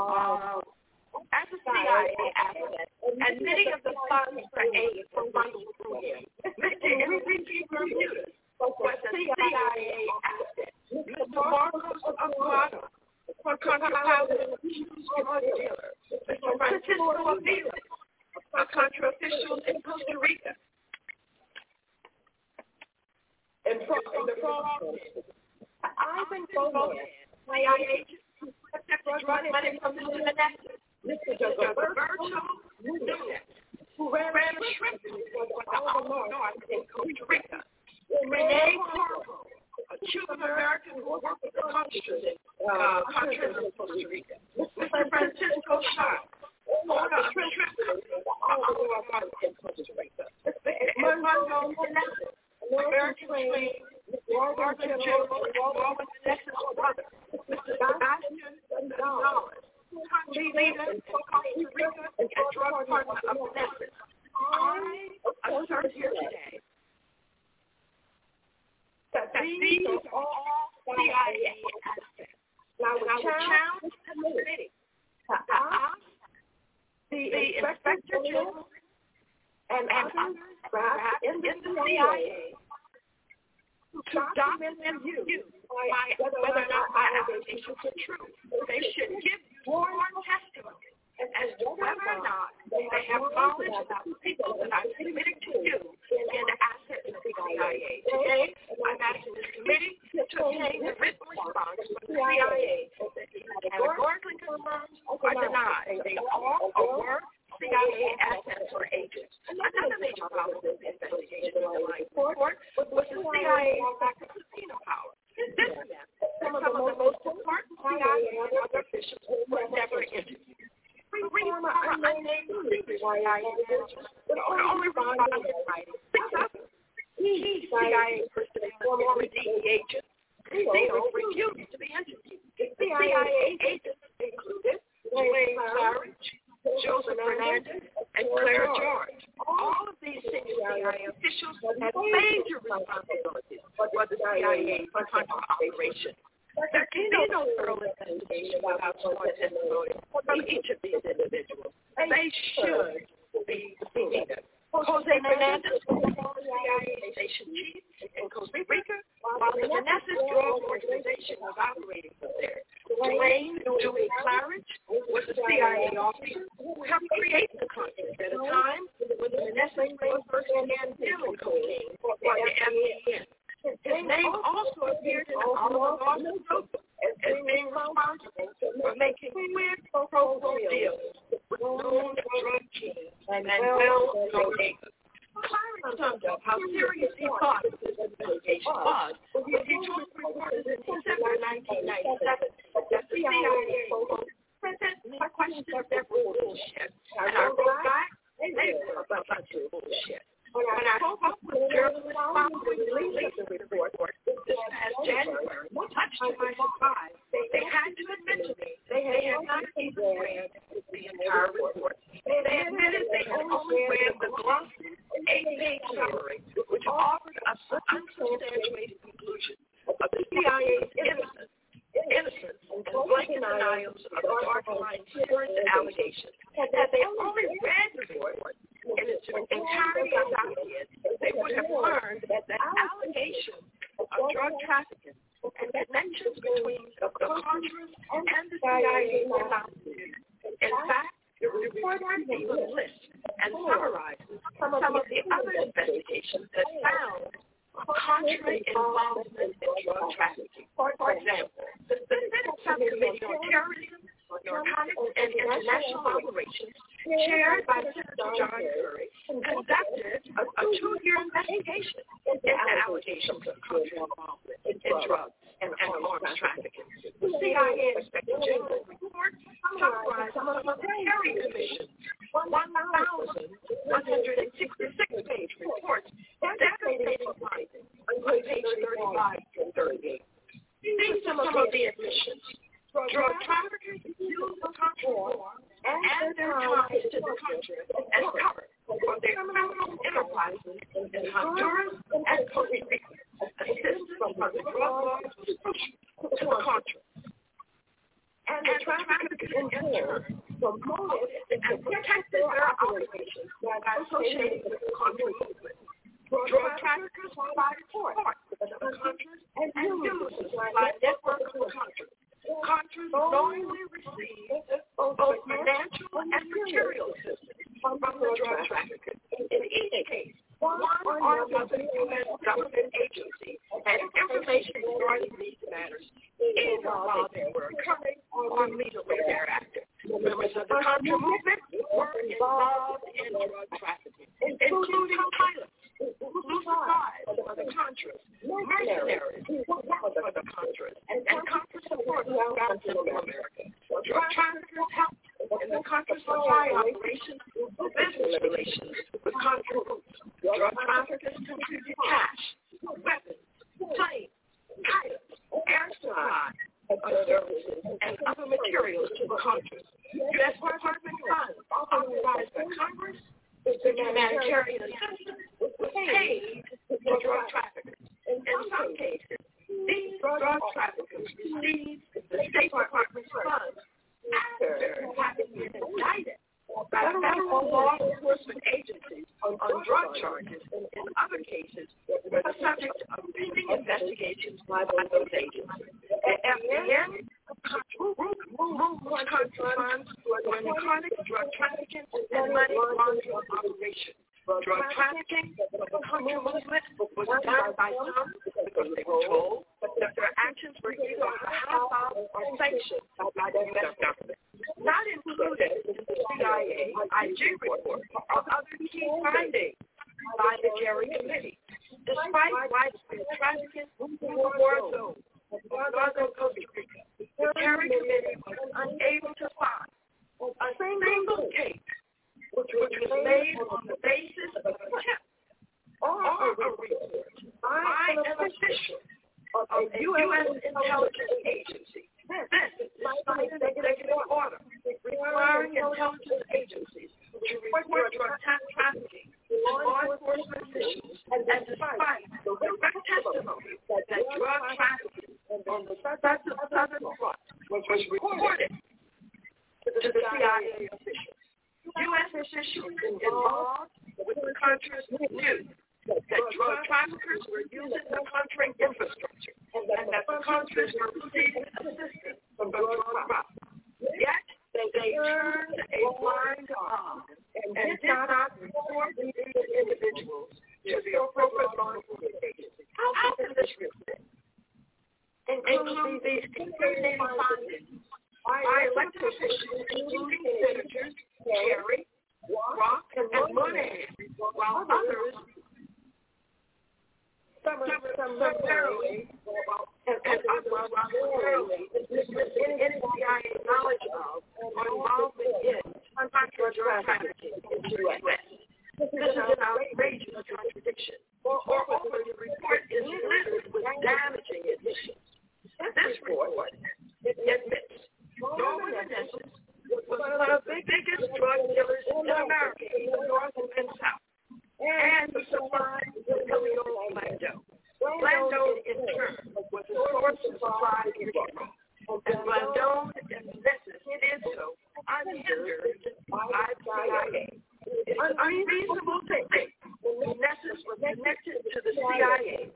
as a CIA asset, and many of the funds for aid were bundled through him. Mr. Enrique Bermudez was a CIA asset. Mr. Marcos Aguado, a Contra-Pilot drug dealer. Mr. Francisco Avila, a Contra official in Costa Rica. And from the Ivan Bowman, CIA agent, accepted drug money from Mr. Menezes. Mr. Gilberto Nunes, who ran a shrimp for the Alamo North in Costa Rica. Renee Corvo, a Cuban-American who worked with the Contras in Costa Rica. Mr. Francisco Sharp, owner of a shrimp company in Costa Rica. Mr. Edmundo Menezes, American-trained Martin General and Norma Menezes' brother. Mr. Sebastian Gonzalez, country leader in Costa Rica and drug partner of Menezes. I assert here today that these are all CIA assets. Now we challenge the committee to ask the Inspector General and others in the CIA to document their views whether or not my allegations are true. They should give sworn testimony as to whether or not they have knowledge about the people that I've submitted to you in the assets of the CIA. Today, I'm asking this committee to obtain a written response from the CIA that categorically confirms or denies they are or were CIA assets or agents. Another major problem with the investigation in the Light Report was the CIA CIA managers would only respond in writing. Key CIA personnel, former DE agents, refused to be interviewed. CIA agents included Dwayne Claridge, Joseph Fernandez, and Clara George. All of these senior CIA officials had major responsibilities for the CIA's Contra operation. There can be no thorough investigation without sworn testimony from each of these individuals. They should be subpoenaed. Jose Fernandez was the former CIA station chief in Costa Rica, while the Manassas Drug Organization was operating from there. Dwayne Dewey Claridge was a CIA officer who helped create the concept at a time when the Manassas Drug first began dealing cocaine for the FDN. His name also appeared in the Oliver Lawson notebook as being responsible for making weird pro bono deals with known drug kings and well-known agents. Clarence summed up how serious he thought this investigation was when he told reporters in December 1997 that the CIA, quote, presently questioned their bullshit. And I wrote back, they were a bunch of bullshit. When I spoke up with journalists following the release of the report this past January, much to my surprise, they had to admit to me they had not even read the entire report. They admitted they had only read the glossy 8-page summary, which offered us the unsubstantiated conclusion of the CIA's innocence and blanket denials of the dark line secret allegations. Had they only read the report in its entirety as I did, they would have learned that the allegations of drug trafficking and connections between the Contras and the CIA were not there. In fact, the report even lists and summarizes some of the other investigations that found Contra involvement in drug trafficking. For example, the Senate Subcommittee on Terrorism, Narcotics, and International Operations, chaired by Senator John Kerry, conducted a 2-year investigation into allegations of Contra involvement in drugs and arms trafficking. The CIA Inspector General report summarized some of the Kerry Commission's 1,166-page reports, devastating findings on page 35 and 38. These are some of the admissions. Drug traffickers use the Contra war and their ties to the Contra as cover for their criminal enterprises in Honduras and Costa Rica. Assistance from the drug laws was pushed to the Contra. And the traffickers in turn promoted and protected their operations by associating with the Contra movement. Drug traffickers provided support to the Contras and used the supply network of the Contras. Contras knowingly received both financial and material assistance from the drug traffickers. In each case, one or another U.S. government agency had information regarding these matters, either while they were occurring or immediately thereafter. Members of the Contra movement were involved in drug trafficking, including pilots who supplied for the Contras, mercenaries who worked for the Contras, and Contra support throughout Central America. Drug traffickers helped in the Contra supply operations for business relations with Contra groups. Drug traffickers contributed cash, weapons, planes, pilots, air supply, services, and other materials to the Contras. U.S. Department funds authorized by Congress, the humanitarian assistance was paid for drug traffickers. In some cases, these drug traffickers received the State Department's funds after having been indicted by federal law enforcement agencies on drug charges. In other cases, were the subject of pending investigations by those agencies. The FDN moved Contra funds for narcotics, drug trafficking, and money laundering operations. Drug trafficking, the Contra movement was done by some because they were told that their actions were either on behalf of or sanctioned by the U.S. government. Not included in the CIA IG report are other key findings by the Kerry Committee. Despite widespread trafficking in the war zone of northern Costa Rica, the Kerry Committee was unable to find a single case which was which was made on the basis of a tip or a report by an official of a U.S. intelligence agency. This is by an executive order requiring intelligence agencies to report drug trafficking to law enforcement officials, and despite the direct testimony that drug trafficking on the southern front was reported to the CIA officials. U.S. officials involved with the Contras knew that drug traffickers were using the Contra infrastructure and that the Contras were receiving assistance from drug traffickers. Yet, they turned a blind eye and did not report these individuals to the appropriate law enforcement agencies. How can this reflect? Including these incriminating findings by elected officials, including Senators Kerry, Rock, and Monahan, while others summarily dismissing any CIA knowledge of or involvement in drug trafficking in the U.S. This is an outrageous contradiction. Moreover, the report is littered with damaging admissions. This report admits Norman Menendez was one of the biggest drug dealers in America, in the North and South, and he supplied Emilio Blandone. Blandone, in turn, was the source of supply of Rico, and Blandone and Menendez did so unhindered by the CIA. It is unreasonable to think Menendez was connected to the CIA.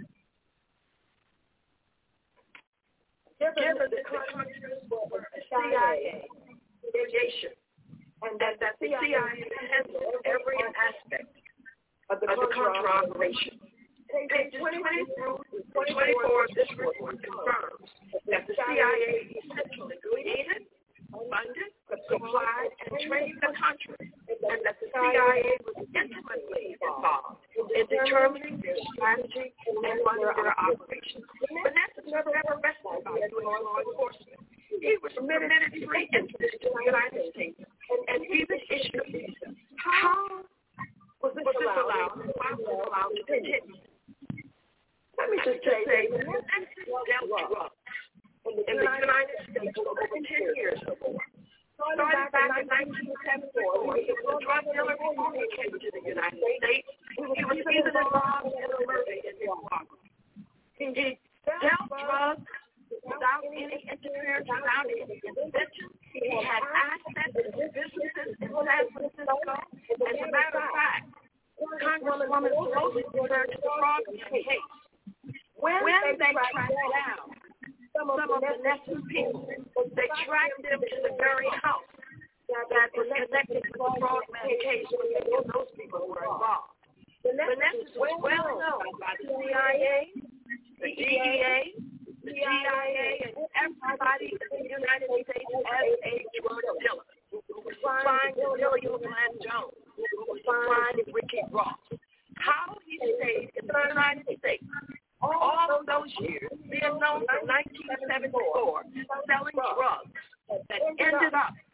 Given the Contras were a CIA creation, and that the CIA handled every aspect of the Contra operation. Pages 20 through 24 of this report confirms that the CIA essentially created, funded, supplied, and trained the Contras, and that the CIA was intimately involved in determining their strategy and funding their operations. Menendez was never arrested by U.S. law enforcement. He was permitted free entrance to the United States and even issued a visa. How was this allowed? Why was it allowed to continue? Let me just say, Menendez dealt drugs in the United States for over 10 years or more. Started back in 1974, he was a drug dealer before he came to the United States. He was even involved in a murder in Nicaragua. He dealt drugs without any interference, without any intervention. He had assets and businesses in San Francisco. As a matter of fact, Congresswoman Pelosi referred to the Frogman case. When they tracked down some of Menendez's people, they tracked them to the very house that was connected to the Frogman case where many of those people were involved. Menendez was well known by the CIA, the DEA, the CIA, and everybody in the United States as a drug dealer. Who was supplying Emilio Blandone, who was supplying Ricky Ross. How he stayed in the United States all of those years, being known from 1974, selling drugs that ended up